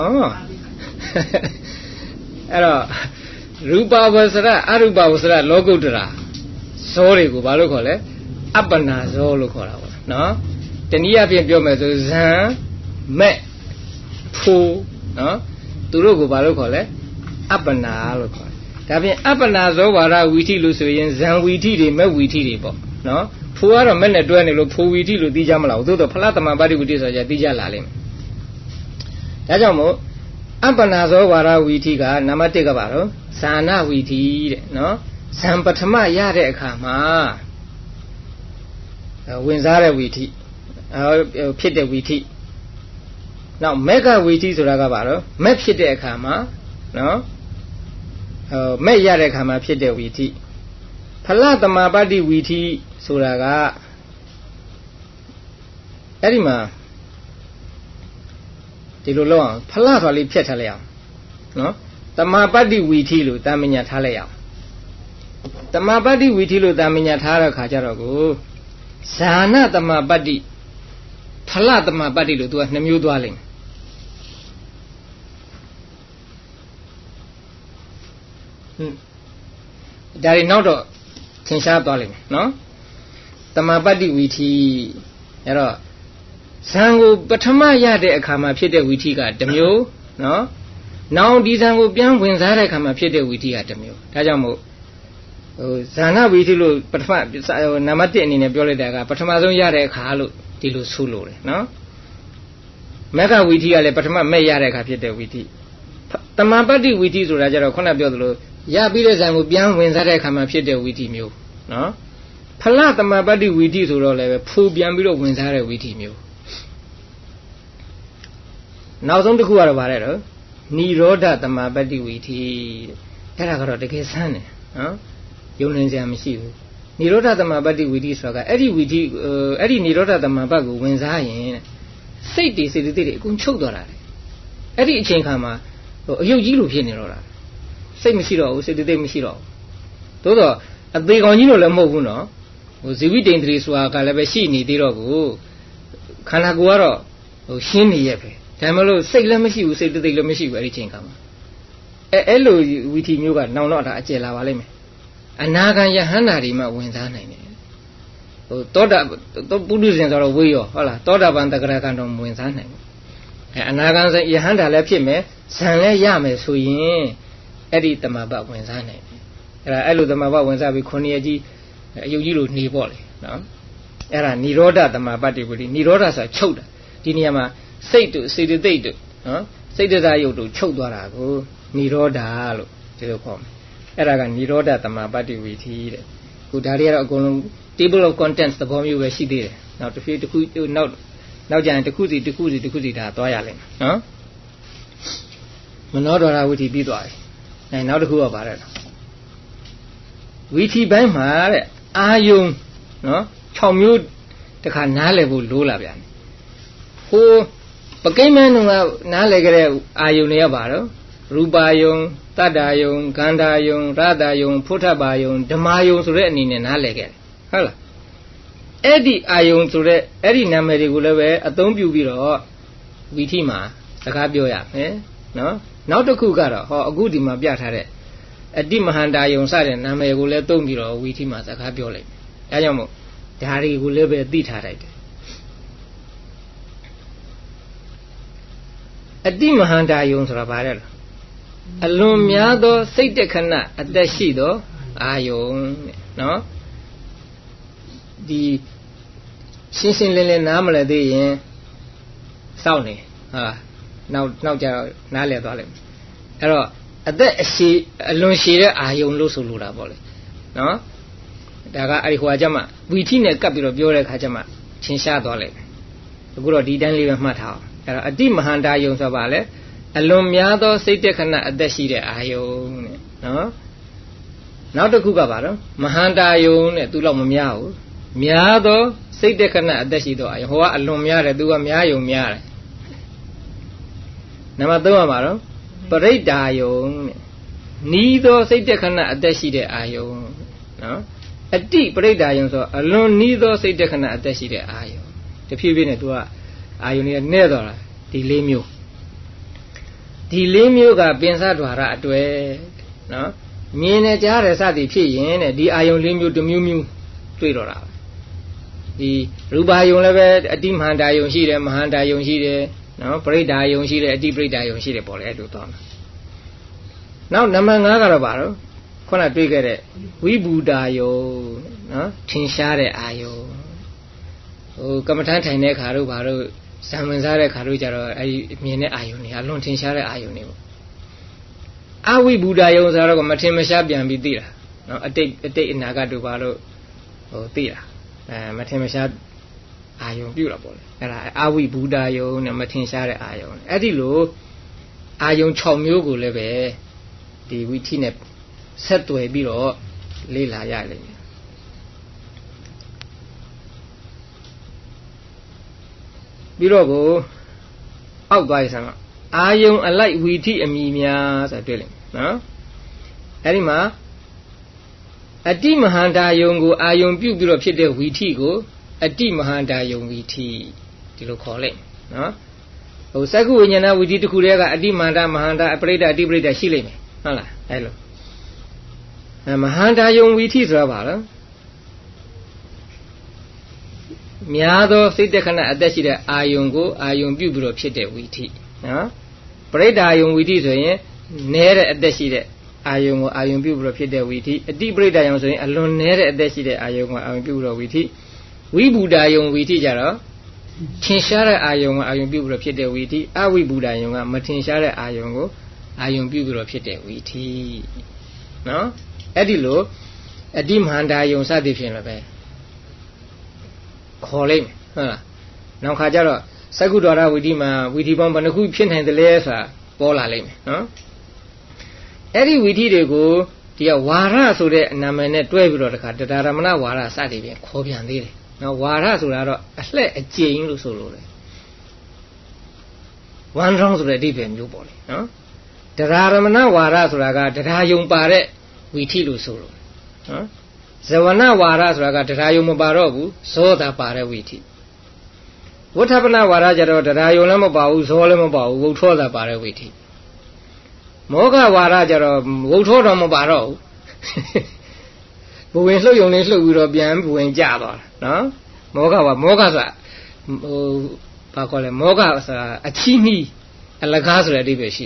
Speaker 1: အဲ့တော့ရူပဝဆရအရူပဝဆရလောကုတ္တရာဇောတွေကိုဘာလို့ခေါ်လဲအပ္ပနာဇောလို့ခေါ်တာပေါ့နော်တနည်းအားဖြင့်ပြောမယ်ဆိုဇံမဲ့ဖိုးနော်သူတို့ကိုဘာလို့ခေါ်လဲအပ္ပနာလို့ခေါ်တယ်ဒါဖြင့်အပ္ပနာဇောဝါရဝီထိလို့ဆိုရင်ဇံဝီထိတွေမဲ့ဝီထိတွေပေါ့နော်ဖိုဖိုးကတော့မဲ့နဲ့တွဲနေလို့ဖိုးဝီတိလို့သိကြမလားသို့တော့ဖလားတမပါတိဝီတိဆိုကြသိကြလာလိမ့်မယ်ဒါကြောင့်မို့အပ္ပနာဇောဝါရဝီတိကနံပါတ်တစ်ကပါတော့ဇာနာဝီတိတဲ့နော်ဇံပထမရတဲ့အခါမှာဝင်စားတဲ့ဝီတိဖြစ်တဲ့ဝီတိနောက်မေဃဝီတိဆိုတာကပါတော့မဲ့ဖြစ်တဲ့အခါမှာနော်ဟိုမဲ့ရတဲ့အခါမှာဖြစ်တဲ့ဝီတိဖလတမပတ္တိဝီတိဆိုတာကအဲ့ဒီမှာဒီလိုလောက်အောင်ဖလဆိုတာလေးဖြတ်ထားလိုက်အောင်နော်တမပတ္တိဝီတိလို့တာမညာထားလိုက်အောင်တမပတ္တိဝီတိလို့တာမညာထားတဲ့ခါကျတော့ကိုဇာနာတမပတ္တိဖလတမပတ္တိလို့သူကနှစ်မျိုးသွားလိမ့်မယ်ဒါရီနောက်တော့သင်ရှားသွားလိမ့်မယ်နော်တမပတ္တိဝီတိအဲ့တော့ဇံကိုပထမရတဲ့အခါမှာဖြစ်တဲ့ဝီတိကတစ်မျိုးနော်နောက်ဒီဇံကိုပြန်ဝင်စားတဲ့အခါမှာဖြစ်တဲ့ဝီတိကတစ်မျိုးဒါကြောင့်မို့ဟိုဇာနာဝီတိလို့ပထမနံပါတ်တစ်အနေနဲ့ပြောလိုက်တာကပထမဆုံးရတဲ့အခါလို့ဒီလိုဆိုလို့တယ်နော်မေဃဝီတိကလည်းပထမမဲ့ရတဲ့အခါဖြစ်တဲ့ဝီတိတမပတ္တိဝီတိဆိုတာကြတော့ခုနပြောသလိုရပြီးတဲ့ဇံကိုပြန်ဝင်စားတဲ့အခါမှာဖြစ်တဲ့ဝီတိမျိုးနော်ဖလတမပတ္တိဝီတိဆိုတော့လည်းပဲဖူပြန်ပြီးတော့ဝင်စားတဲ့ဝီတိမျိုးနောက်ဆုံးတစ်ခုကတော့ဗါတဲ့တော့နိရောဓတမပတ္တိဝီတိအဲ့ဒါကတော့တကယ်ဆန်းတယ်နော်ယုံနိုင်စရာမရှိဘူးနိရောဓတမပတ္တိဝီတိဆိုတာကအဲ့ဒီဝီတိအဲ့ဒီနိရောဓတမပတ္ကိုဝင်စားရင်စိတ်တွေစိတ်တွေတွေအကုန်ချုပ်သွားတာလေအဲ့ဒီအချိန်ခါမှာဟိုအယုတ်ကြီးလိုဖြစ်နေတော့တာစိတ်မရှိတော့ဘူးစိတ်တွေမရှိတော့ဘူးသို့တော့အသေးကောင်ကြီးလို့လည်းမဟုတ်ဘူးနော်ဟိုဇီဝိတ္တိန္ဒြေဆိုတာကလည်းပဲရှိနေသေးတော့ကိုခန္ဓာကိုယ်ကတော့ဟိုရှင်းနေရဲ့ပဲဒါမှမဟုတ်စိတ်လည်းမရှိဘူးစိတ်တွေလည်းမရှိဘူးအဲ့ဒီချိန်ခါမှာအဲအဲ့လိုဝီထီမျိုးကနောင်တော့ဒါအကျယ်လာပါလိမ့်မယ်အနာဂံယဟန္တာတွေမှဝင်စားနိုင်တယ်ဟိုသောတာပုထုဇဉ်ဆိုတော့ဝေးရောဟုတ်လားသောတာပန်တဂရကံတော့ဝင်စားနိုင်ဘူးအဲအနာဂံယဟန္တာလည်းဖြစ်မယ်ဇံလည်းရမယ်ဆိုရင်အဲ့ဒီတမဘဝင်စားနိုင်တယ်အဲ့ဒါအဲ့လိုတမဘဝင်စားပြီးခုနှစ်ရက်ကြီးအယုတ်ကြီးလိုနေပေါ့လေနော်အဲ့ဒါនិရောဓတမပတ္တိဝိတိនិရောဓဆိုတာချုပ်တာဒီနေရာမှာစိတ်တို့စေတသိက်တို့နော်စိတ်တသာယုတ်တို့ချုပ်သွားတာကိုនិရောဓလို့ဒီလိုခေါ်မယ်အဲ့ဒါကនិရောဓတမပတ္တိဝိတိတဲ့ခုဒါတွေကတော့အကုန်လုံး table of contents သဘောမျိုးပဲရှိသေးတယ်နောက်တစ်ဖြည်းတစ်ခုနောက်နောက်ကြရင်တစ်ခုစီတစ်ခုစီတစ်ခုစီဒါသွားရလိမ့်မယ်နော်မနောဒရဝိတိပြီးသွားပြီအဲနောက်တစ်ခုကပါတယ်ဝီထီပိုင်းမှာတဲ့အာယုံနော်၆မျိုးတခါနားလည်ဖို့လိုးလာပြန်ဟိုပကိမန်းကနားလည်ကြတဲ့အာယုံတွေရပါတော့ရူပါယုံတတ္တာယုံဂန္ဓာယုံရတယုံဖုထဘာယုံဓမ္မယုံဆိုတဲ့အနေနဲ့နားလည်ခဲ့တယ်ဟုတ်လားအဲ့ဒီအာယုံဆိုတဲ့အဲ့ဒီနာမည်တွေကိုလည်းပဲအသုံးပြုပြီးတော့ဝီထီမှာစကားပြောရမယ်နော်နောက်တစ်ခုကတော့ဟောအခုဒီမှာပြထားတဲ့အတိမဟန္တာယုံစတဲ့နာမည်ကိုလည်းသုံးပြီးတော့ဝီထီမှာစကားပြောလိုက်တယ်။ဒါကြောင့်မို့ဒါတွေကိုလည်းပဲသိထားလိုက်တယ်။အတိမဟန္တာယုံဆိုတာဘာလဲ။အလွန်များသောစိတ်တခဏအသက်ရှိသောအာယုံတဲ့နော်။ဒီရှင်းရှင်းလင်းလင်းနားမလည်သေးရင်စောင့်နေဟာနောက်နောက်ကြတော့နားလည်သွားလိမ့်မယ်။အဲ့တော့အသက်အရှိအလွန်ရှည်တဲ့အာယုံလို့ဆိုလိုတာပေါ့လေနော်ဒါကအဲ့ဒီဟိုကကြမှာဝီထီနဲ့ကပ်ပြီးတော့ပြောတဲ့အခါကျမှသင်ရှားသွားလိမ့်မယ်အခုတော့ဒီတိုင်းလေးပဲမှတ်ထားအောင်အဲ့တော့အတိမဟန္တာယုံဆိုပါလေအလွန်များသောစိတ်တခဏအသက်ရှိတဲ့အာယုံတဲ့နော်နောက်တစ်ခုကပါတော့မဟန္တာယုံတဲ့သူတော့မများဘူးများသောစိတ်တခဏအသက်ရှိသောအာယုံဟိုကအလွန်များတယ်သူကများယုံများတယ်နံပါတ်သုံးပါတော့ပရိဒ္ဓာယုံတဲ့နီးသောစိတ်တခဏအသက်ရှိတဲ့အာယုံနော်အတိပရိဒ္ဓာယုံဆိုအလွန်နီးသောစိတ်တခဏအသက်ရှိတဲ့အာယုံတဖြည်းဖြည်းနဲ့သူကအာယုံတွေနဲ့သွားတာဒီလေးမျိုးဒီလေးမျိုးကပင်စဒွါရအတွေ့နော်မြင်နေကြားတယ်စသည်ဖြစ်ရင်တဲ့ဒီအာယုံလေးမျိုးတစ်မျိုးမျိုးတွေ့တော့တာဒီရူပါယုံလည်းပဲအတိမဟန္တာယုံရှိတယ်မဟန္တာယုံရှိတယ်နော်ပရိဒ္ဓာယုံရှိတယ်အတိပရိဒ္ဓာယုံရှိတယ်ပေါ့လေအဲ့လိုသွားမှာနောက်နံပါတ်၅ကတော့ဘာလို့ခုနတွေ့ခဲ့တဲ့ဝိဘူတာယုံနော်ထင်ရှားတဲ့အာယုံဟိုကမ္မထမ်းထိုင်တဲ့ခါတို့ဘာတို့ဇံဝင်စားတဲ့ခါတို့ကြတော့အဲဒီမြင်တဲ့အာယုံတွေအလွန်ထင်ရှားတဲ့အာယုံတွေပေါ့အဝိဘူဒာယုံဆိုတော့မထင်မရှားပြန်ပြီးသိတာနော်အတိတ်အတိတ်အနာဂတ်တို့ဘာလို့ဟိုသိတာအဲမထင်မရှားအာယုံပြုတာပေါ့လေအဲ့ဒါအဝိဘူဒာယုံနဲ့မထင်ရှားတဲ့အာယုံအဲ့ဒီလိုအာယုံ၆မျိုးကိုလည်းပဲဒီဝိထိနဲ့ဆက်သွယ်ပြီးတော့လေ့လာရလိမ့်မယ်ပြီးတော့ကိုအောက်သွားရစမ်းအာယုံအလိုက်ဝီထိအမိများဆိုတွေ့လိမ့်မယ်နော်အဲ့ဒီမှာအတိမဟာတာယုံကိုအာယုံပြုပြီးတော့ဖြစ်တဲ့ဝီထိကိုအတိမဟာတာယုံဝီထိဒီလိုခေါ်လိုက်နော်ဟိုစက္ခုဝိညာဏဝီထိတစ်ခုတည်းကအတိမဟာတာမဟာတာအပရိဒအတိပရိဒရှိလိမ့်မယ်ဟုတ်လားအဲ့လိုအဲမဟာတာယုံဝီထိဆိုတာဘာလဲများသောစိတ်တခဏအသက်ရှိတဲ့အာယုံကိုအာယုံပြုပြီးတော့ဖြစ်တဲ့ဝီထိနော်ပရိဒာယုံဝီထိဆိုရင်နည်းတဲ့အသက်ရှိတဲ့အာယုံကိုအာယုံပြုပြီးတော့ဖြစ်တဲ့ဝီထိအတိပရိဒာယုံဆိုရင်အလွန်နည်းတဲ့အသက်ရှိတဲ့အာယုံကိုအာယုံပြုပြီးတော့ဝီထိဝိဘူဒာယုံဝီထိကြတော့ထင်ရှားတဲ့အာယုံကိုအာယုံပြုပြီးတော့ဖြစ်တဲ့ဝီထိအဝိဘူဒာယုံကမထင်ရှားတဲ့အာယုံကိုအာယုံပြုပြီးတော့ဖြစ်တဲ့ဝီထိနော်အဲ့ဒီလိုအတိမဟာတာယုံစသည်ဖြင့်လည်းပဲခေါ်လိုက်မယ်ဟုတ်လားနောက်ခါကျတော့စက္ကုဒ္ဒရာဝီထိမှာဝီထိပေါင်းဘယ်နှခုဖြစ်နိုင်တယ်လဲဆိုတာပေါ်လာလိမ့်မယ်နော်အဲ့ဒီဝီထိတွေကိုဒီကဝါရဆိုတဲ့အနာမည်နဲ့တွဲပြီးတော့တခါတရားရမဏဝါရစသည်ဖြင့်ခေါ်ပြန်သေးတယ်နော်ဝါရဆိုတာတော့အလှဲ့အကျဉ်းလို့ဆိုလို့လေဝမ်းရောင်းဆိုတဲ့အဓိပ္ပာယ်မျိုးပေါ့လေနော်တရားရမဏဝါရဆိုတာကတရားယုံပါတဲ့ဝီထိလို့ဆိုလို့နော်ဇဝနဝါရဆိုတာကတရားယုံမပါတော့ဘူးဇောတာပါတဲ့ဝီထိဝဋ္ဌပနဝါရကြတော့တရားယုံလည်းမပါဘူးဇောလည်းမပါဘူးဝုတ်ထောတာပါတဲ့ဝီထိမောဃဝါရကြတော့ဝုတ်ထောတော့မပါတော့ဘူးဘဝင်လှုပ်ယုံလေးလှုပ်ပြီးတော့ပြန်ဘဝင်ကြသွားတာနော်မောဃဝါမောဃဆိုတာဟိုဘာခေါ်လဲမောဃဆိုတာအချီးနီးအလကားဆိုတဲ့အဓိပ္ပာယ်ရှိ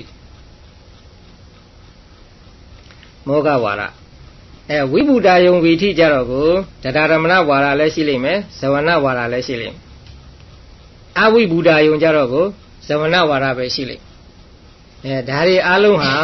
Speaker 1: မောဃဝါရအဲဝိဗုဒ္ဓယုံဝီထိကြတော့ကိုတရားရမဏဝါရလည်းရှိလိမ့်မယ်ဇဝနဝါရလည်းရှိလိမ့်မယ်အဝိဗုဒ္ဓယုံကြတော့ကိုဇဝနဝါရပဲရှိလိမ့်အဲဒါတွေအလုံးဟာ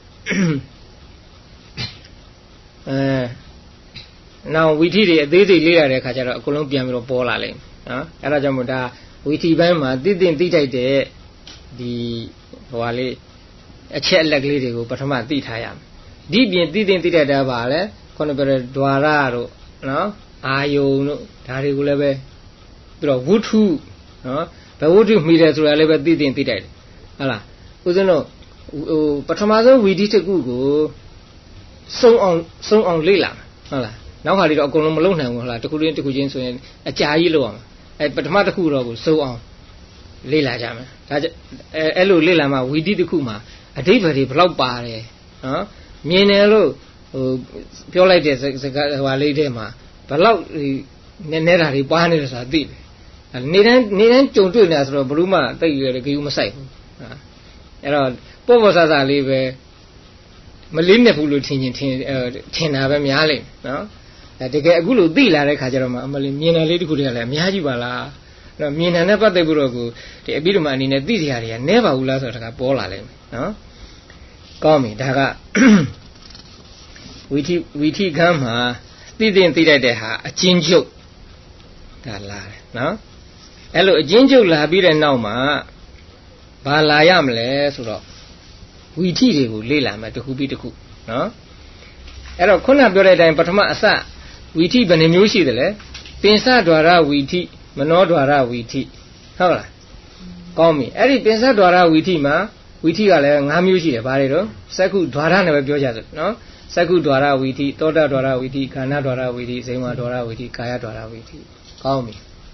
Speaker 1: အဲနောက်ဝီထိတွေအသေးစိတ်လေ့လာတဲ့အခါကျတော့အကုန်လုံးပြန်ပြီးတော့ပေါ်လာလိမ့်မယ်နော်အဲဒါကြောင့်မို့ဒါဝီထိပိုင်းမှာသိသိသိထိုက်တဲ့ဒီဟိုဟာလေးအချက်အလက်ကလေးတွေကိုပထမသိထားရမယ်ဒီပြင်သိသိသိထိုက်တာပါလေခုနပြောတဲ့ဒွါရတို့နော်အာယုံတို့ဒါတွေကိုလည်းပဲပြီးတော့ဝုထုနော်ဘယ်ဝုထုမိတယ်ဆိုတာလည်းပဲသိသိသိထိုက်တယ်ဟုတ်လားဦးဇင်းတို့ဟိုပထမဆုံးဝီထိတစ်ခုကိုစုံအောင်စုံအောင်လေ့လာဟုတ်လားနောက်ခါလေးတော့အကုန်လုံးမလုံနိုင်ဘူးဟုတ်လားတစ်ခုချင်းတစ်ခုချင်းဆိုရင်အကြာကြီးလောက်အောင်အဲပထမတစ်ခုတော့ကိုစုံအောင်လေ့လာကြမယ်ဒါအဲအဲ့လိုလေ့လာမှဝီထိတစ်ခုမှာအဓိပ္ပာယ်တွေဘယ်လောက်ပါတယ်နော်မြင်တယ်လို့ဟိုပြောလိုက်တဲ့စကားဟိုလေးထဲမှာဘယ်လောက်နည်းနည်းတာတွေပါနေတယ်ဆိုတာသိတယ်နေတိုင်းနေတိုင်းကြုံတွေ့နေတာဆိုတော့ဘယ်လို့မှတိတ်ရတယ်ကြည့်မဆိုင်ဘူးအဲ့တော့ပေါ့ပေါ့ဆဆလေးပဲမလေးနဲ့ဘူးလို့ထင်ချင်းထင်ထင်တာပဲများလိမ့်နော်တကယ်အခုလို့သိလာတဲ့ခါကျတော့မှအမလေးမြင်တယ်လေးတခုတည်းကလည်းအများကြီးပါလားအဲ့တော့မြင်တယ်နဲ့ပတ်သက်ပြီးတော့ကိုဒီအပိဓမ္မာအနေနဲ့သိစရာတွေကနည်းပါဘူးလားဆိုတာကပေါ်လာလိမ့်မယ်နော်ကောင်းပြီဒါကဝီထိဝီထိခန်းမှာသိသိသိတတ်တဲ့ဟာအချင်းချုပ်ဒါလာတယ်နော်အဲ့လိုအချင်းချုပ်လာပြီးတဲ့နောက်မှာဘာလာရမလဲဆိုတော့ဝီထိတွေကိုလေ့လာမယ်တစ်ခုပြီးတစ်ခုနော်အဲ့တော့ခုနပြောတဲ့အတိုင်းပထမအစဝီထိဘယ်နှမျိုးရှိသလဲပင်စဒွါရဝီထိမနောဒွါရဝီထိဟုတ်လားကောင်းပြီအဲ့ဒီပင်စဒွါရဝီထိမှာဝီထိကလည်း၅မျိုးရှိတယ်ဗါတွေတော့စက္ခုဒွါရနဲ့ပဲပြောကြစို့နော်စက္ခုဒွါရဝီထိသောတာဒွါရဝီထိခန္ဓာဒွါရဝီထိဇိဝဒွါရဝီထိကာယဒွါရဝီထိကောင်းပြီ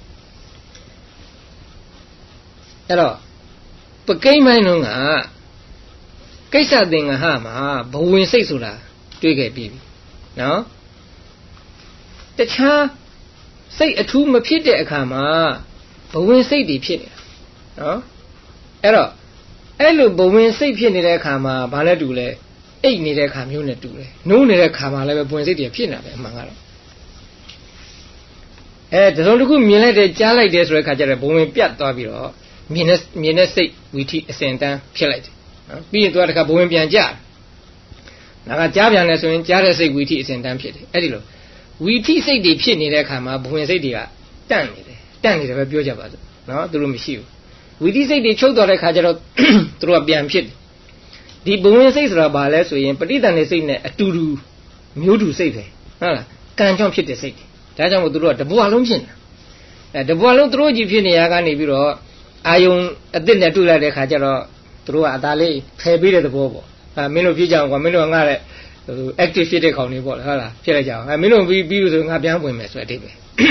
Speaker 1: အဲ့တော့ပကိမ့်မိုင်းလုံးကကိစ္စသင်္ဃဟမှာဘဝင်စိတ်ဆိုတာတွေ့ခဲ့ပြီနော်တခြားစိတ်အထူးမဖြစ်တဲ့အခါမှာဘဝင်စိတ်တွေဖြစ်နေတာနော်အဲ့တော့အဲ့လိုဘဝင်စိတ်ဖြစ်နေတဲ့အခါမှာဘာလဲတူလဲအိတ်နေတဲ့အခါမျိုးနဲ့တူတယ်နှိုးနေတဲ့အခါမှာလည်းပဲဘဝင်စိတ်တွေဖြစ်နေတာပဲအမှန်ကတော့အဲတစုံတစ်ခုမြင်လိုက်တယ်ကြားလိုက်တယ်ဆိုတဲ့ခါကျတော့ဘုံဝင်ပြတ်သွားပြီးတော့မြင်တဲ့မြင်တဲ့စိတ်ဝီထိအစဉ်တန်းဖြစ်လိုက်တယ်နော်ပြီးရင်သွားတခါဘုံဝင်ပြန်ကြနာကကြားပြန်လဲဆိုရင်ကြားတဲ့စိတ်ဝီထိအစဉ်တန်းဖြစ်တယ်အဲ့ဒီလိုဝီထိစိတ်တွေဖြစ်နေတဲ့အခါမှာဘုံဝင်စိတ်တွေကတန့်နေတယ်တန့်နေတယ်ပဲပြောကြပါစို့နော်သူတို့မရှိဘူးဝီထိစိတ်တွေချုပ်သွားတဲ့ခါကျတော့သူတို့ကပြန်ဖြစ်တယ်ဒီဘုံဝင်စိတ်ဆိုတာဘာလဲဆိုရင်ပဋိသန္ဓေစိတ်နဲ့အတူတူမျိုးတူစိတ်ပဲဟုတ်လားကံကြောင့်ဖြစ်တဲ့စိတ်တွေဒါကြောင့်မို့သူတို့ကတဘွားလုံးဖြစ်နေတာအဲတဘွားလုံးသူတို့ကြီးဖြစ်နေရကနေပြီးတော့အာယုံအသစ်နဲ့တွေ့လိုက်တဲ့ခါကျတော့သူတို့ကအသာလေးဖယ်ပေးတဲ့သဘောပေါ့အဲမင်းတို့ဖြစ်ကြအောင်ကွာမင်းတို့ကငါတဲ့ active ဖြစ်တဲ့ခေါင်းလေးပေါ့ဟုတ်လားဖြစ်လိုက်ကြအောင်အဲမင်းတို့ပြီးပြီးလို့ဆိုငါပြန်ဝင်မယ်ဆိုတဲ့အတိတ်ပဲ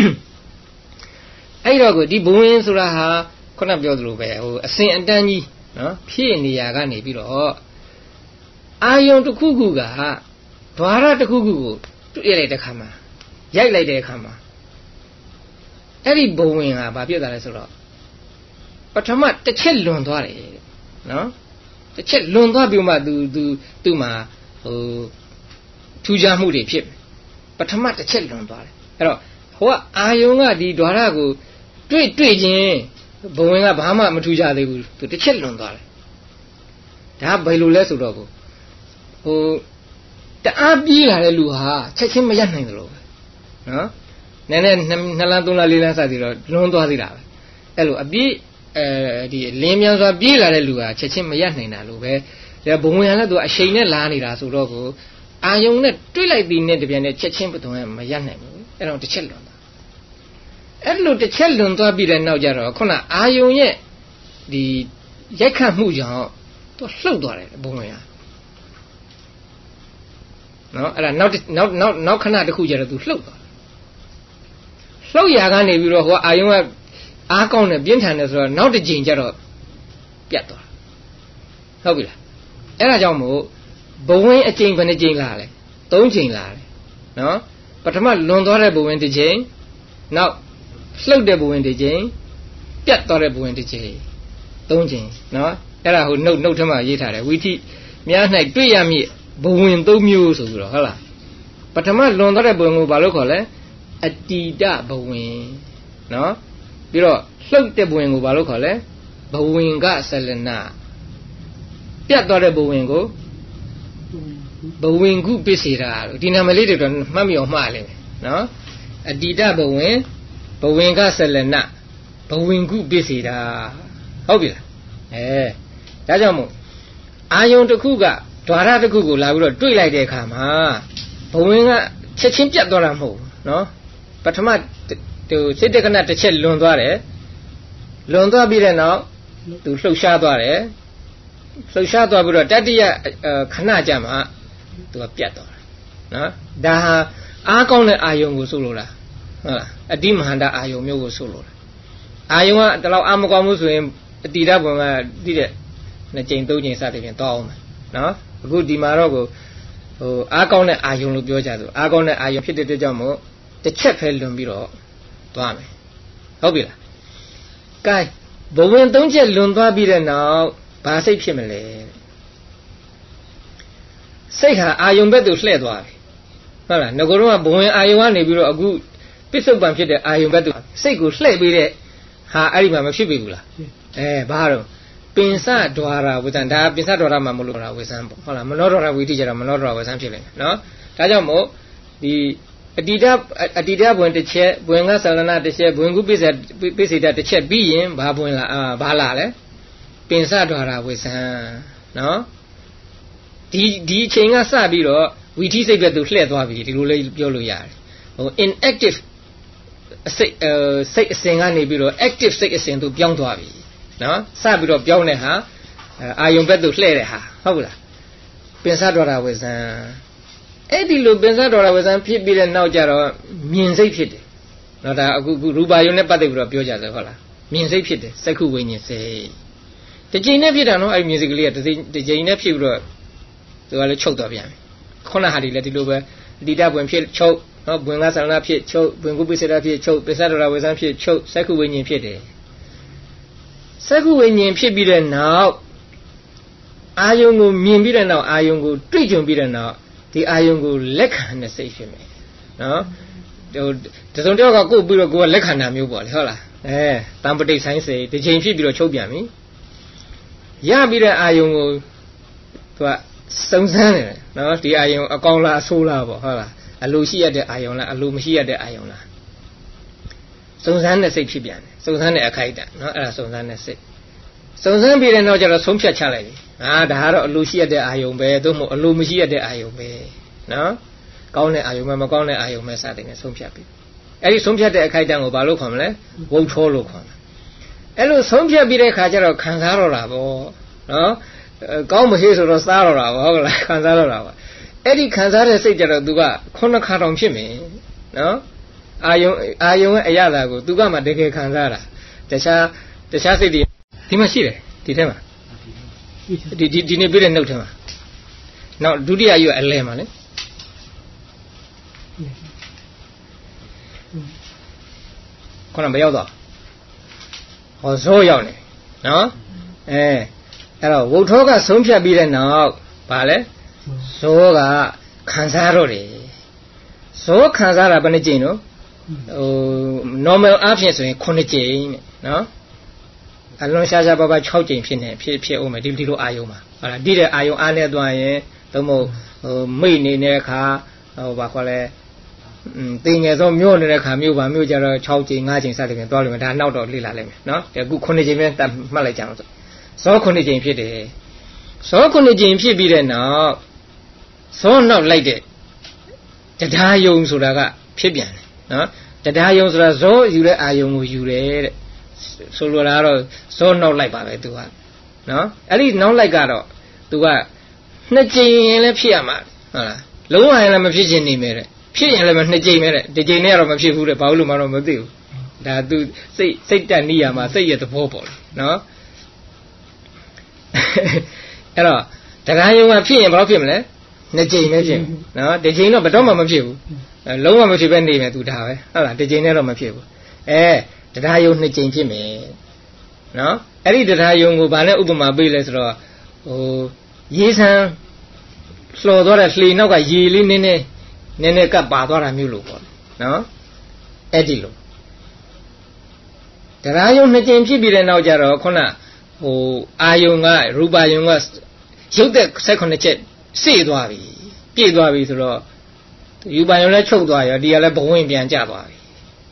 Speaker 1: အဲ့တော့ကိုဒီဘဝင်ဆိုတာဟာခုနပြောသလိုပဲဟိုအစဉ်အတန်းကြီးနော်ဖြစ်နေရကနေပြီးတော့အာယုံတစ်ခုခုကဓွာရတစ်ခုခုကိုတွေ့လိုက်တဲ့ခါမှာရိုက်လိုက်တဲ့အခါမှာအဲ့ဒီဘဝင်ဟာဘာဖြစ်သွားလဲဆိုတော့ပထမတစ်ချက်လွန်သွားတယ်နော်တစ်ချက်လွန်သွားပြီးမှ तू तू သူ့မှာဟိုထူးခြားမှုတွေဖြစ်ပထမတစ်ချက်လွန်သွားတယ်အဲ့တော့ဟိုကအာယုံကဒီဓွာရကိုတွေ့တွေ့ချင်းဘဝင်ကဘာမှမထူးခြားသေးဘူး तू တစ်ချက်လွန်သွားတယ်ဒါဘယ်လိုလဲဆိုတော့ကိုဟိုတအားပြေးလာတဲ့လူဟာချက်ချင်းမရနိုင်တယ်လို့ပဲနော်နည်းနည်းနှစ်လမ်းသုံးလမ်းလေးလမ်းစသည်တော့လွန်သွားသေးတာပဲအဲ့လိုအပြေးအဲဒီလင်းမြန်စွာပြေးလာတဲ့လူဟာချက်ချင်းမရနိုင်တာလို့ပဲဒါဘုံဝင်ရလဲသူအရှိန်နဲ့လာနေတာဆိုတော့ကိုအာယုံနဲ့တွေးလိုက်ပြီးနဲ့တပြန်နဲ့ချက်ချင်းဘုံဝင်မရနိုင်ဘူးအဲ့တော့တစ်ချက်လွန်သွားအဲ့လိုတစ်ချက်လွန်သွားပြီးတဲ့နောက်ကျတော့ခုနအာယုံရဲ့ဒီရိုက်ခတ်မှုကြောင့်သူလှုပ်သွားတယ်ဘုံဝင်ရနော်အဲ့ဒါနောက်နောက်နောက်နောက်ခဏတစ်ခုကျတော့သူလှုပ်သွားလှုပ်ရကနေပြီးတော့ဟိုအာယုံကအားကောင်းတယ်ပြင်းထန်တယ်ဆိုတော့နောက်တစ်ချိန်ကျတော့ပြတ်သွားဟုတ်ပြီလားအဲ့ဒါကြောင့်မို့ဘဝင်အချိန်ဘယ်နှချိန်လာလဲသုံးချိန်လာတယ်နော်ပထမလွန်သွားတဲ့ဘဝင်တစ်ချိန်နောက်လှုပ်တဲ့ဘဝင်တစ်ချိန်ပြတ်သွားတဲ့ဘဝင်တစ်ချိန်သုံးချိန်နော်အဲ့ဒါဟိုနှုတ်နှုတ်ထမှရေးထားတယ်ဝီထိများ၌တွေ့ရမည်ဘဝင်သုံးမျိုးဆိုပြီးတော့ဟုတ်လားပထမလွန်သွားတဲ့ဘဝင်ကိုဘာလို့ခေါ်လဲအတီတဘဝင်နော်ပြီးတော့လှုပ်တဲ့ဘဝင်ကိုဘာလို့ခေါ်လဲဘဝင်ကဆလနာပြတ်သွားတဲ့ဘဝင်ကိုဘဝင်ကုပစ္စေတာလို့ဒီနာမည်လေးတွေတော့မှတ်မိအောင်မှားလိမ့်မယ်နော်အတီတဘဝင်ဘဝင်ကဆလနာဘဝင်ကုပစ္စေတာဟုတ်ပြီလားအဲဒါကြောင့်မို့အာယုံတစ်ခုကဓွာရတစ်ခုကိုလာပြီးတော့တွေ့လိုက်တဲ့အခါမှာဘဝင်ကချက်ချင်းပြတ်သွားတာမဟုတ်ဘူးနော်ပထမသူစိတ်တက္ကနတစ်ချက်လွန်သွားတယ်လွန်သွားပြီးတဲ့နောက်သူလှုပ်ရှားသွားတယ်လှုပ်ရှားသွားပြီးတော့တတိယခဏကြာမှသူကပြတ်သွားတယ်နော်ဒါဟာအားကောင်းတဲ့အာယုံကိုဆိုလိုတာဟုတ်လားအတိမဟာန္တအာယုံမျိုးကိုဆိုလိုတာအာယုံကတလောက်အားမကောင်းဘူးဆိုရင်အတိဒဘုံကတိတဲ့နှစ်ကြိမ်သုံးကြိမ်စသဖြင့်တောင်းအောင်မယ်နော်အခုဒီမှာတော့ကိုဟိုအားကောင်းတဲ့အာယုံလို့ပြောကြတယ်အားကောင်းတဲ့အာယုံဖြစ်တဲ့အတွက်ကြောင့်မို့တစ်ချက်ဖဲလွန်ပြီးတော့သွားမယ်ဟုတ်ပြီလားကဲဘဝင်သုံးချက်လွန်သွားပြီးတဲ့နောက်ဘာစိတ်ဖြစ်မလဲစိတ်ဟာအာယုံဘက်သို့လှည့်သွားပြီဟုတ်လားငကိုတော့ဘဝင်အာယုံကနေပြီးတော့အခုပစ္စုပန်ဖြစ်တဲ့အာယုံဘက်သို့စိတ်ကိုလှည့်ပေးတဲ့ဟာအဲ့ဒီမှာမဖြစ်ပြီဘူးလားအဲဘာတော့ပင်စဒွါရဝေဇံဒါပင်စဒွါရမှာမလို့တာဝေဇံပေါ့ဟုတ်လားမနောဒွါရဝိတိကျတော့မနောဒွါရဝေဇံဖြစ်လိမ့်မယ်နော်ဒါကြောင့်မို့ဒီအတိတအတိတဘဝင်တစ်ချက်ဘဝင်ကသလနာတစ်ချက်ဘဝင်ကုပိစေပိစေတတစ်ချက်ပြီးရင်ဘာဘဝင်လာအာဘာလာလဲပင်စဒွါရဝေဇံနော်ဒီဒီအချိန်ကစပြီးတော့ဝီထိစိတ်ပဲသူလှည့်သွားပြီဒီလိုလေးပြောလို့ရတယ်ဟို inactive စိတ်အဲစိတ်အစဉ်ကနေပြီးတော့ active စိတ်အစဉ်သူပြောင်းသွားပြီနော်စပြီးတော့ပြောင်းတဲ့ဟာအာယုံဘက်သူလှည့်တဲ့ဟာဟုတ်လားပင်စဒွါရဝေဇံအဲ့ဒီလိုပင်စဒွါရဝေဇံဖြစ်ပြီးတဲ့နောက်ကျတော့မြင်စိတ်ဖြစ်တယ်နော်ဒါအခုခုရူပါယုံနဲ့ပတ်သက်ပြီးတော့ပြောကြတယ်ဟုတ်လားမြင်စိတ်ဖြစ်တယ်စက္ခုဝိညာဉ်စိတ်တစ်ချိန်နဲ့ဖြစ်တာနော်အဲ့ဒီမြင်စိတ်ကလေးကတစ်ချိန်နဲ့ဖြစ်ပြီးတော့သူကလည်းချုပ်သွားပြန်ပြီခုနဟာဒီလည်းဒီလိုပဲအတိတဘဝင်ဖြစ်ချုပ်နော်ဘဝင်ကသရဏဖြစ်ချုပ်ဘဝင်ကုပိစေတဖြစ်ချုပ်ပင်စဒွါရဝေဇံဖြစ်ချုပ်စက္ခုဝိညာဉ်ဖြစ်တယ်စက္ခုဝိညာဉ်ဖြစ်ပြီးတဲ့နောက်အာယုံကိုမြင်ပြီးတဲ့နောက်အာယုံကိုတွေ့ကြုံပြီးတဲ့နောက်ဒီအာယုံကိုလက်ခံတဲ့စိတ်ဖြစ်မယ်နော်တစုံတယောက်ကကိုပြီးတော့ကိုကလက်ခံတာမျိုးပေါ့လေဟုတ်လားအဲတံပတိဆိုင်စေတစ်ချိန်ဖြစ်ပြီးတော့ချုပ်ပြန်ပြီရပြီးတဲ့အာယုံကိုသူကစုံစမ်းနေတယ်နော်ဒီအာယုံအကောင်လားအဆိုးလားပေါ့ဟုတ်လားအလိုရှိရတဲ့အာယုံလားအလိုမရှိရတဲ့အာယုံလားစုံစမ်းတဲ့စိတ်ဖြစ်ပြန်တယ်စုံစမ်းတဲ့အခိုက်အတန့်နော်အဲ့ဒါစုံစမ်းတဲ့စိတ်စုံစမ်းပြီးတဲ့နောက်ကျတော့ဆုံးဖြတ်ချလိုက်ပြီအာဒါကတော့အလိုရှိရတဲ့အာယုံပဲသို့မဟုတ်အလိုမရှိရတဲ့အာယုံပဲနော်ကောင်းတဲ့အာယုံပဲမကောင်းတဲ့အာယုံပဲစတဲ့နဲ့ဆုံးဖြတ်ပြီအဲ့ဒီဆုံးဖြတ်တဲ့အခိုက်အတန့်ကိုဘာလို့ခေါ်မလဲဝုတ်ထောလို့ခေါ်တယ်အဲ့လိုဆုံးဖြတ်ပြီးတဲ့ခါကျတော့ခံစားတော့တာပေါ့နော်ကောင်းမရှိဆိုတော့စားတော့တာပေါ့ဟုတ်လားခံစားတော့တာပေါ့အဲ့ဒီခံစားတဲ့စိတ်ကြတော့ तू ကခုနှစ်ခါတောင်ဖြစ်မယ်နော်အာယုံအာယုံရဲ့အရာလာကို तू ကမှတကယ်ခံစားတာတခြားတခြားစိတ်တွေဒီမှာရှိတယ်ဒီထဲမှာဒီဒီဒီနေ့ပြတဲ့နှုတ်ထဲမှာနောက်ဒုတိယရွက်အလဲမှာလေခုနမရောက်တော့ဟောဇောရောက်နေနော်အဲအဲ့တော့ဝုတ်ထောကဆုံးဖြတ်ပြီးတဲ့နောက်ဗာလဲဇောကခံစားတော့တယ်ဇောခံစားတာဘယ်နှကြိမ်နော်ဟို normal အဖြစ်ဆိုရင်ခုနှစ်ကြိမ်နဲ့နော်အလွန်ရှားရှားပါပါ၆ကြိမ်ဖြစ်နေဖြစ်ဖြစ်အောင်မယ်ဒီဒီလိုအာယုံမှာဟုတ်လားဒီတဲ့အာယုံအားနဲ့သွားရင်သို့မဟုတ်ဟိုမိတ်နေတဲ့အခါဟိုဘာခေါ်လဲอืมတင်ငယ်ဆုံးမြို့နေတဲ့ခါမြို့ပါမြို့ကြတော့၆ကြိမ်၅ကြိမ်စသဖြင့်သွားလိမ့်မယ်ဒါနောက်တော့လေ့လာလိုက်မယ်နော်အခုခုနှစ်ကြိမ်ပဲမှတ်လိုက်ကြအောင်ဆိုဇောခုနှစ်ကြိမ်ဖြစ်တယ်ဇောခုနှစ်ကြိမ်ဖြစ်ပြီးတဲ့နောက်ဇောနောက်လိုက်တဲ့တရားယုံဆိုတာကဖြစ်ပြန်တယ်နော်တရားယုံဆိုတာဇောယူတဲ့အာယုံကိုယူတယ်တဲ့ဆိုလိုတာကတော့ဇောနောက်လိုက်ပါပဲသူကနော်အဲ့ဒီနောက်လိုက်ကတော့သူကနှစ်ကြိမ်ရင်လည်းဖြစ်ရမှာဟုတ်လားလုံးဝရင်လည်းမဖြစ်ချင်နေမယ်တဲ့ဖြစ်ရင်လည်းနှစ်ကြိမ်ပဲတဲ့ဒီကြိမ်နဲ့ကတော့မဖြစ်ဘူးတဲ့ဘာလို့မှတော့မသိဘူးဒါသူစိတ်စိတ်တက်နေရမှာစိတ်ရဲ့သဘောပေါ့လေနော်အဲ့တော့တရားယုံကဖြစ်ရင်ဘာလို့ဖြစ်မလဲနှစ်ကြိမ်ပဲဖြစ်နော်ဒီကြိမ်တော့ဘယ်တော့မှမဖြစ်ဘူးလုံးဝမဖြစ်ပဲနေမယ်သူဒါပဲဟုတ်လားဒီကြိမ်နဲ့တော့မဖြစ်ဘူးအဲတရားယုံနှစ်ကြိမ်ဖြစ်မယ်နော်အဲ့ဒီတရားယုံကိုဗာနဲ့ဥပမာပေးလဲဆိုတော့ဟိုရေဆန်းလှော်သွားတဲ့လှေနောက်ကရေလေးနည်းနည်းနည်းနည်းကပ်ပါသွားတာမျိုးလို့ပေါ့နော်အဲ့ဒီလိုတရားယုံနှစ်ကြိမ်ဖြစ်ပြီးတဲ့နောက်ကျတော့ခုနဟိုအာယုံကရူပယုံကရုပ်သက်၁၈ချက်စေ့သွားပြီပြည့်သွားပြီဆိုတော့ရူပယုံလည်းချုပ်သွားရောဒီကလည်းဘဝင်ပြန်ကျသွားပြီ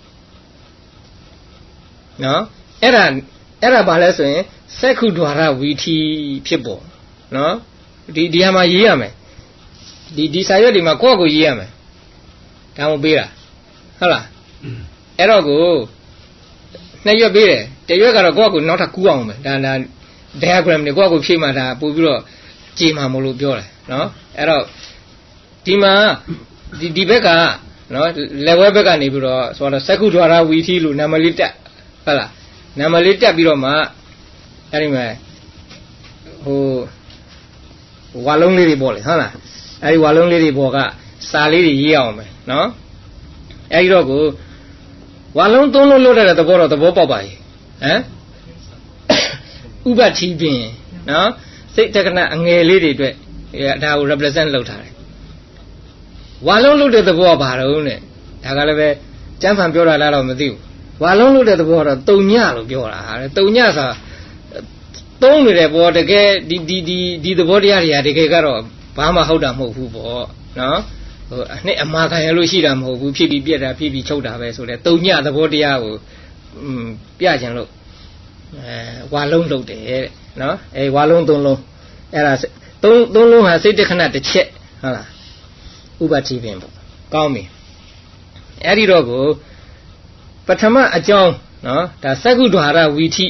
Speaker 1: နော်အဲ့ဒါအဲ့ဒါဘာလဲဆိုရင်စက္ခုဒွါရဝီထီဖြစ်ပေါ်နော်ဒီဒီဟာမှာရေးရမယ်ဒီဒီစာရွက်ဒီမှာကိုယ့်ကိုရေးရမယ်ဒါမှပေးတာဟုတ်လားအဲ့တော့ကိုနှစ်ရွက်ပေးတယ်တရွက်ကတော့ကိုယ့်ကိုနောက်ထပ်ကူးအောင်မယ်ဒါဒါ diagram တွေကိုယ့်ကိုဖြည့်မှဒါပို့ပြီးတော့ကြည်မှာမလို့ပြောတယ်နော်အဲ့တော့ဒီမှာဒီဒီဘက်ကနော် level ဘက်ကနေပြီးတော့ဆိုတော့စက္ခုဒွါရဝီထီလို့နာမလေးတက်ဟုတ်လားနာမလေးတက်ပြီးတော့မှအဲ့ဒီမှာဟိုဝါလုံးလေးတွေပေါ့လေဟုတ်လားအဲ့ဒီဝါလုံးလေးတွေပေါ်ကစာလေးတွေရေးအောင်မယ်နော်အဲ့ဒီတော့ကိုဝါလုံးသုံးလုံးလွတ်တဲ့သဘောတော့သဘောပေါက်ပါရဲ့ဟမ်ဥပတိပင်နော်စိတ်တက္ကနအငယ်လေးတွေအတွက်ဒါကို represent လုပ်ထားတယ်ဝါလုံးလွတ်တဲ့သဘောကဘာတော့နဲ့ဒါကလည်းပဲကျမ်းဖန်ပြောတာလားတော့မသိဘူးဝါလုံးလွတ်တဲ့သဘောကတော့တုံညလို့ပြောတာဟာတုံညဆိုတာသုံးနေတဲ့ဘောတကယ်ဒီဒီဒီဒီသဘောတရားတွေကတကယ်ကတော့ဘာမှဟုတ်တာမဟုတ်ဘူးပေါ့နော်ဟိုအနှစ်အမှားခံရလို့ရှိတာမဟုတ်ဘူးဖြစ်ပြီးပြက်တာဖြစ်ပြီးချုပ်တာပဲဆိုတဲ့တုံညသဘောတရားကိုอืมပြချင်လို့အဲဝါလုံးလုပ်တယ်တဲ့နော်အဲဝါလုံးသုံးလုံးအဲ့ဒါသုံးသုံးလုံးဟာစိတ်တခဏတစ်ချက်ဟုတ်လားဥပတိပင်ပေါ့ကောင်းပြီအဲ့ဒီတော့ကိုပထမအကြောင်းနော်ဒါစက္ခုဒွါရဝီထီ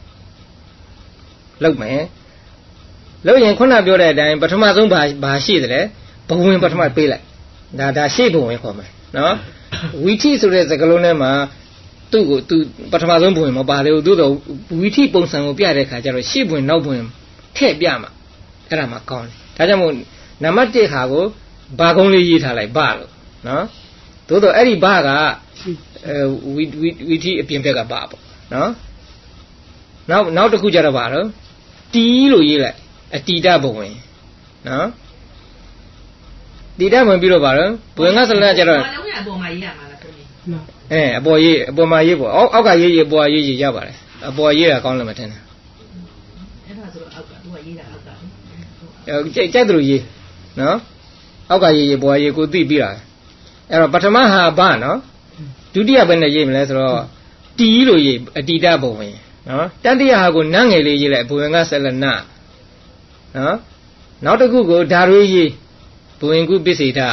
Speaker 1: လုပ်မယ်လုပ်ရင်ခုနပြောတဲ့အတိုင်းပထမဆုံးဘာဘာရှိတယ်လဲဘဝင်ပထမပေးလိုက်ဒါဒါရှေ့ဘဝင်ခေါ်မယ်နော်ဝီထီဆိုတဲ့စကားလုံးထဲမှာသူ့ကိုသူပထမဆုံးဘဝင်မပါသေးဘူးသို့တော့ဝီထီပုံစံကိုပြတဲ့အခါကျတော့ရှေ့ဘဝင်နောက်ဘဝင်ထည့်ပြမှာအဲ့ဒါမှကောင်းတယ်ဒါကြောင့်မို့နံပါတ်၁ခါကိုဘာကုန်းလေးရေးထားလိုက်ဘာလို့နော်သို့တော့အဲ့ဒီဘာကအဲဝီဝီဝီထီအပြင်ဘက်ကဘာပေါ့နော်နောက်နောက်တစ်ခုကျတော့ဘာလို့တီးလို့ရေးလိုက်အတီတဘဝင်နော်တီတဝင်ပြီးတော့ဘာလို့ဘဝင်ကစလကျတော့
Speaker 2: လုံးရအပေါ်မှာရေးရမှာလားခင်ဗျ
Speaker 1: အဲအပေါ်ရေးအပေါ်မှာရေးပေါ့အောက်အောက်ကရေးရေးအပေါ်ရေးရေးရပါတယ်အပေါ်ရေးတာကောင်းလည်းမထင်နဲ့အဲ့ဒါဆိုတော့အောက်ကသူကရေးတာအောက်ကလေကြိုက်ကြိုက်တယ်လို့ရေးနော်အောက်ကရေးရေးပေါ်ရေးကိုသိပြီးတာအဲ့တော့ပထမဟာဘာနော်ဒုတိယဘယ်နဲ့ရေးမလဲဆိုတော့တီးလို့ရေးအတိတဘဝင်နော်တတိယဟာကိုနတ်ငယ်လေးရေးလိုက်ဘဝင်ကဆက်လက်နာနော်နောက်တစ်ခုကိုဓာရွေးရေးဘဝင်ကုပစ္စေတ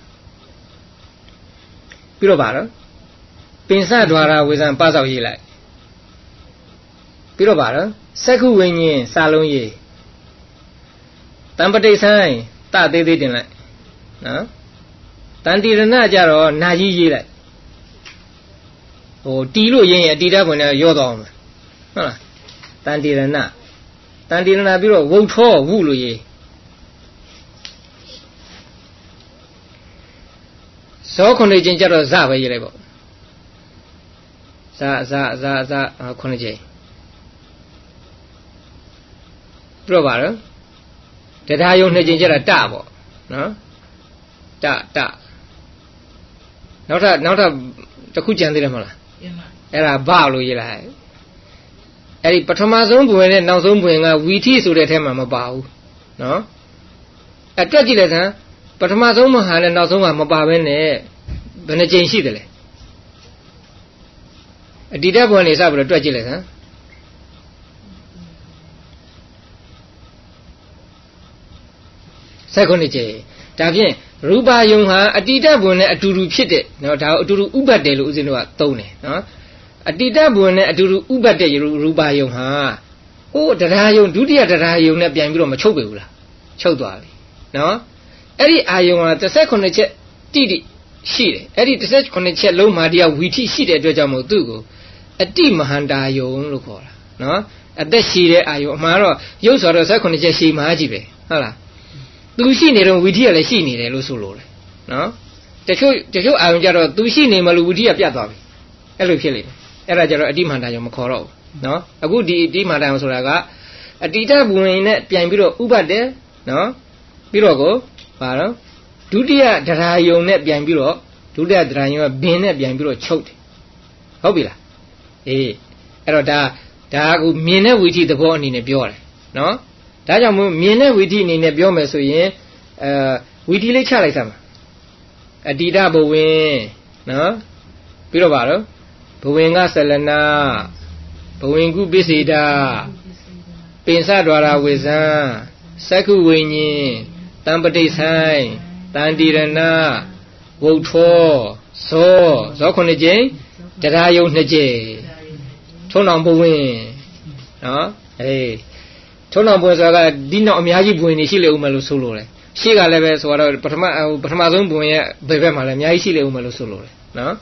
Speaker 1: ပြီးတော့ပါတော့ပင်စဒွါရဝေဇံပဆောက်ရေးလိုက်ပြီးတော့ပါတော့စက္ခုဝိညာဉ်စာလုံးရေးတံပတိဆိုင်တသေးသေးတင်လိုက်နော်တန်တိရဏကြတော့နာကြီးရေးလိုက်ဟိုတီလို့ရေးရင်အတိတဘဝင်နဲ့ရောသွားအောင်ဟုတ်လားတန်တိရဏတန်တိရဏပြီးတော့ဝုတ်ထောဝုလို့ရေးဇောခုနှစ်ချင်းကြတော့ဇပဲရေးလိုက်ပေါ့ဇဇဇဇခုနှစ်ချင်းပြတော့ပါတော့တရားယုံနှစ်ချင်းကြတော့တပေါ့နော်တတနောက်ထပ်နောက်ထပ်တစ်ခုကြံသေးတယ်မဟုတ်လားအဲ့ဒါဘလို့ရေးလိုက်အဲ့ဒီပထမဆုံးဘဝင်နဲ့နောက်ဆုံးဘဝင်ကဝီထိဆိုတဲ့ထဲမှာမပါဘူးနော်အဲ့တွက်ကြည့်လိုက်စမ်းပထမဆုံးမဟာနဲ့နောက်ဆုံးကမပါဘဲနဲ့ဘယ်နှကြိမ်ရှိတယ်လဲအတိတဘဝင်နေစပြီးတော့တွက်ကြည့်လိုက်စမ်းဆက်ခုနှစ်ကြိမ်ဒါဖြင့်ရူပါယုံဟာအတိတဘဝင်နဲ့အတူတူဖြစ်တဲ့နော်ဒါကိုအတူတူဥပတ်တယ်လို့ဦးဇင်းတို့ကသုံးတယ်နော်အတိတဘဝင်နဲ့အတူတူဥပတ်တဲ့ရူပါယုံဟာဟိုတရားယုံဒုတိယတရားယုံနဲ့ပြန်ပြီးတော့မချုပ်ပေဘူးလားချုပ်သွားပြီနော်အဲ့ဒီအာယုံဟာတစ်ခုနှစ်ချက်တိတိရှိတယ်အဲ့ဒီတစ်ခုနှစ်ချက်လုံးမှာတရားဝီထိရှိတဲ့အတွက်ကြောင့်မို့သူ့ကိုအတိမဟန္တာယုံလို့ခေါ်တာနော်အသက်ရှိတဲ့အာယုံအမှားတော့ရုပ်ဆိုတော့တစ်ခုနှစ်ချက်ရှိမှကြီးပဲဟုတ်လားသူရှိနေတော့ဝီထိကလည်းရှိနေတယ်လို့ဆိုလို့လေနော်တချို့တချို့အာယုံကြတော့သူရှိနေမှလို့ဝီထိကပြတ်သွားပြီအဲ့လိုဖြစ်လိမ့်မယ်အဲ့ဒါကြတော့အတိမဟန္တာယုံမခေါ်တော့ဘူးနော်အခုဒီအတိမဟန္တာယုံဆိုတာကအတိတဘဝင်နဲ့ပြန်ပြီးတော့ဥပတ်တယ်နော်ပြီးတော့ကိုပါတော့ဒုတိယတရားယုံနဲ့ပြန်ပြီးတော့ဒုတိယတရားယုံကဘင်းနဲ့ပြန်ပြီးတော့ချုပ်တယ်ဟုတ်ပြီလားအေးအဲ့တော့ဒါဒါကမြင်တဲ့ဝီထိသဘောအနေနဲ့ပြောတယ်နော်ဒါကြောင့်မို့မြင်တဲ့ဝီထိအနေနဲ့ပြောမယ်ဆိုရင်အဲဝီထိလေးချလိုက်စမ်းပါအတိတဘဝင်နော်ပြီးတော့ပါတော့ဘဝင်ကဆလနာဘဝင်ကုပစ္စေတာပင်စဒွါရဝေဇံစက္ခုဝိညာဉ်တံပတိဆိုင်တန်တိရဏဝုတ်ထောဇောဇောခုနှစ်ကြိမ်တရားယုံနှစ်ကြိမ်ထုံးအောင်ဘဝင်နော်အေးထုံးအောင်ဘဝင်ဆိုတာကဒီနောက်အများကြီးဘဝင်နေရှိလေဦးမယ်လို့ဆိုလို့လေရှေ့ကလည်းပဲဆိုတော့ပထမပထမဆုံးဘဝင်ရဲ့ဘယ်ဘက်မှာလည်းအများကြီးရှိလေဦးမယ်လို့ဆိုလို့လေနော်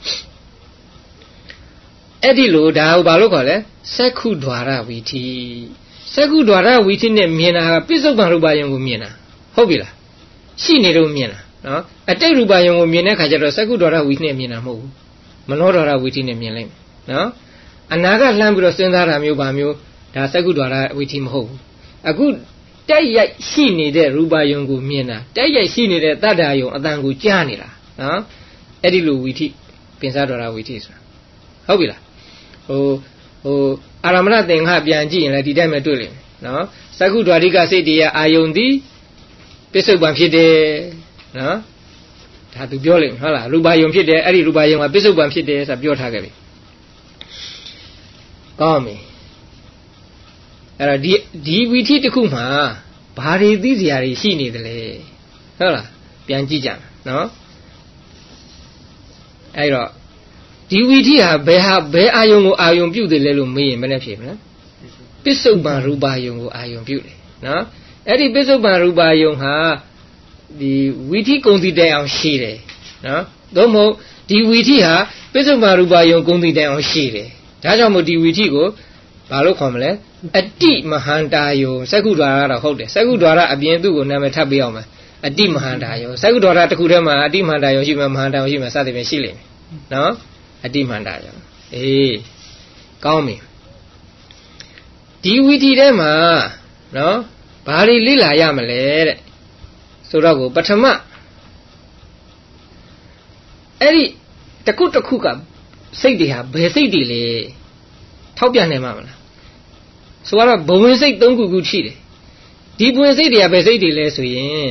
Speaker 1: အဲ့ဒီလိုဒါကိုဘာလို့ခေါ်လဲစက္ခုဒွါရဝီထိစက္ခုဒွါရဝီထိနဲ့မြင်တာကပြစ္ဆုတ်ပံရူပယုံကိုမြင်တာဟုတ်ပြီလားရှိနေတော့မြင်တာနော်အတိတ်ရူပယုံကိုမြင်တဲ့ခါကျတော့စက္ခုဒွါရဝီထိနဲ့မြင်တာမဟုတ်ဘူးမနောဒွါရဝီထိနဲ့မြင်လိုက်မယ်နော်အနာကလှမ်းပြီးတော့စဉ်းစားတာမျိုးပါမျိုးဒါစက္ခုဒွါရဝီထိမဟုတ်ဘူးအခုတိုက်ရိုက်ရှိနေတဲ့ရူပယုံကိုမြင်တာတိုက်ရိုက်ရှိနေတဲ့တတ္တယုံအတန်ကိုကြားနေတာနော်အဲ့ဒီလိုဝီထိပင်စဒွါရဝီထိဆိုတာဟုတ်ပြီလားဟိုဟိုအာရမဏသင်္ခပြန်ကြည့်ရင်လည်းဒီတိုင်းပဲတွေ့လိမ့်မယ်နော်စက္ခုဒွါရိကစိတ်တရားအာယုန်သည်ပစ္စုပန်ဖြစ်တယ်နော်ဒါသူပြောလိမ့်မယ်ဟုတ်လားရူပယုံဖြစ်တယ်အဲ့ဒီရူပယုံကပစ္စုပန်ဖြစ်တယ်ဆိုတာပြောထားခဲ့ပြီကောင်းပြီအဲ့တော့ဒီဒီဝီထိတစ်ခုမှာဘာတွေသိစရာတွေရှိနေတယ်လဲဟုတ်လားပြန်ကြည့်ကြမယ်နော်အဲ့တော့ဒီဝီထိဟာဘယ်ဟာဘယ်အာယုံကိုအာယုံပြုတယ်လဲလို့မေးရင်မနဲ့ဖြစ်မလားပစ္စုပန်ရူပယုံကိုအာယုံပြုတယ်နော်အဲ့ဒီပစ္စုပန်ရူပယုံဟာဒီဝီထိကုံတိတိုင်အောင်ရှိတယ်နော်သို့မဟုတ်ဒီဝီထိဟာပစ္စုပန်ရူပယုံကုံတိတိုင်အောင်ရှိတယ်ဒါကြောင့်မို့ဒီဝီထိကိုဘာလို့ခေါ်မလဲအတိမဟန္တာယုံစက္ခုဒွါရတော့ဟုတ်တယ်စက္ခုဒွါရအပြင်သူ့ကိုနာမည်ထပ်ပေးအောင်မယ်အတိမဟန္တာယုံစက္ခုဒွါရတစ်ခုထဲမှာအတိမဟန္တာယုံရှိမှမဟန္တာယုံရှိမှစသဖြင့်ရှိလိမ့်မယ်နော်အတိမန္တယံအေးကောင်းပြီဒီဝီထိထဲမှာနော်ဘာတွေလေ့လာရမလဲတဲ့ဆိုတော့ကိုပထမအဲ့ဒီတခုတစ်ခုကစိတ်တွေဟာဘယ်စိတ်တွေလဲထောက်ပြနိုင်မှာမလားဆိုတော့ဘဝင်စိတ်သုံးခုခုရှိတယ်ဒီဘဝင်စိတ်တွေကဘယ်စိတ်တွေလဲဆိုရင်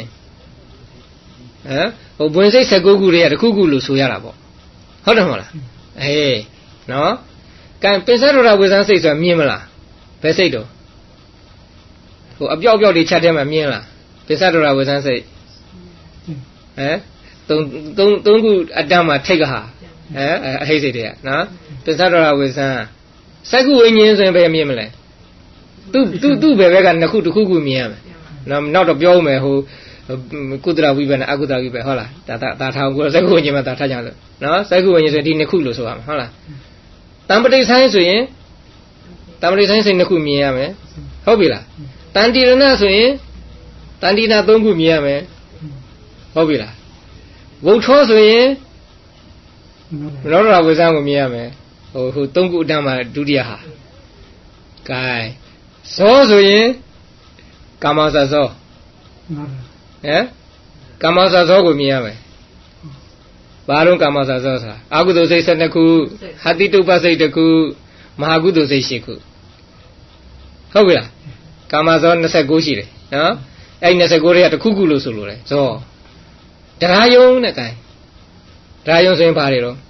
Speaker 1: ဟမ်ဟိုဘဝင်စိတ်၁၉ခုတွေကတစ်ခုခုလို့ဆိုရတာပေါ့ဟုတ်တယ်မဟုတ်လားအေးနော်ကံပင်စတော်ရာဝေဇန်းစိတ်ဆိုတာမြင်မလားဘယ်စိတ်တော့ဟိုအပြောက်ပြောက်တွေချက်ထဲမှာမြင်လားပင်စတော်ရာဝေဇန်းစိတ်ဟမ်သုံးသုံးသုံးခုအတန်းမှာထိတ်ကဟာဟမ်အဟိစိတ်တွေကနော်ပင်စတော်ရာဝေဇန်းစက္ခုဝိညာဉ်ဆိုရင်ဘယ်မြင်မလဲသူသူသူ့ဘယ်ဘက်ကနှစ်ခုတစ်ခုခုမြင်ရမယ်နော်နောက်တော့ပြောဦးမယ်ဟိုကုသလဝိပ္ပနဲ့အကုသလဝိပ္ပဟုတ်လားဒါဒါထားအောင်ကိုစက္ခုဝိညာဉ်မှာဒါထားကြလို့နော်စက္ခုဝိညာဉ်ဆိုဒီနှစ်ခုလို့ဆိုရမှာဟုတ်လားတံပတိဆိုင်ဆိုရင်တံပတိဆိုင်စိတ်နှစ်ခုမြင်ရမယ်ဟုတ်ပြီလားတန်တိရဏဆိုရင်တန်တိနာသုံးခုမြင်ရမယ်ဟုတ်ပြီလားဝုတ်ထောဆိုရင်မနောဒရာဝေဇန်းကိုမြင်ရမယ်ဟိုဟိုသုံးခုအတန်းမှာဒုတိယဟာကဲဇောဆိုရင်ကာမဇာဇောဟမ်ကာမဇာဇောကိုမြင်ရမယ်ဘာလုံးကာမဇာဇောဆိုတာအာဟုတုစိတ်၁၂ခုဟတိတုပ္ပစိတ်တစ်ခုမဟာကုတုစိတ်၈ခုဟုတ်ပြီလားကာမဇော၂၉ရှိတယ်နော်အဲ့၂၉တွေကတစ်ခုခုလို့ဆိုလို့လေဇောတရားယုံနဲ့ကဲတရားယုံဆိုရင်ဘာတွေတော့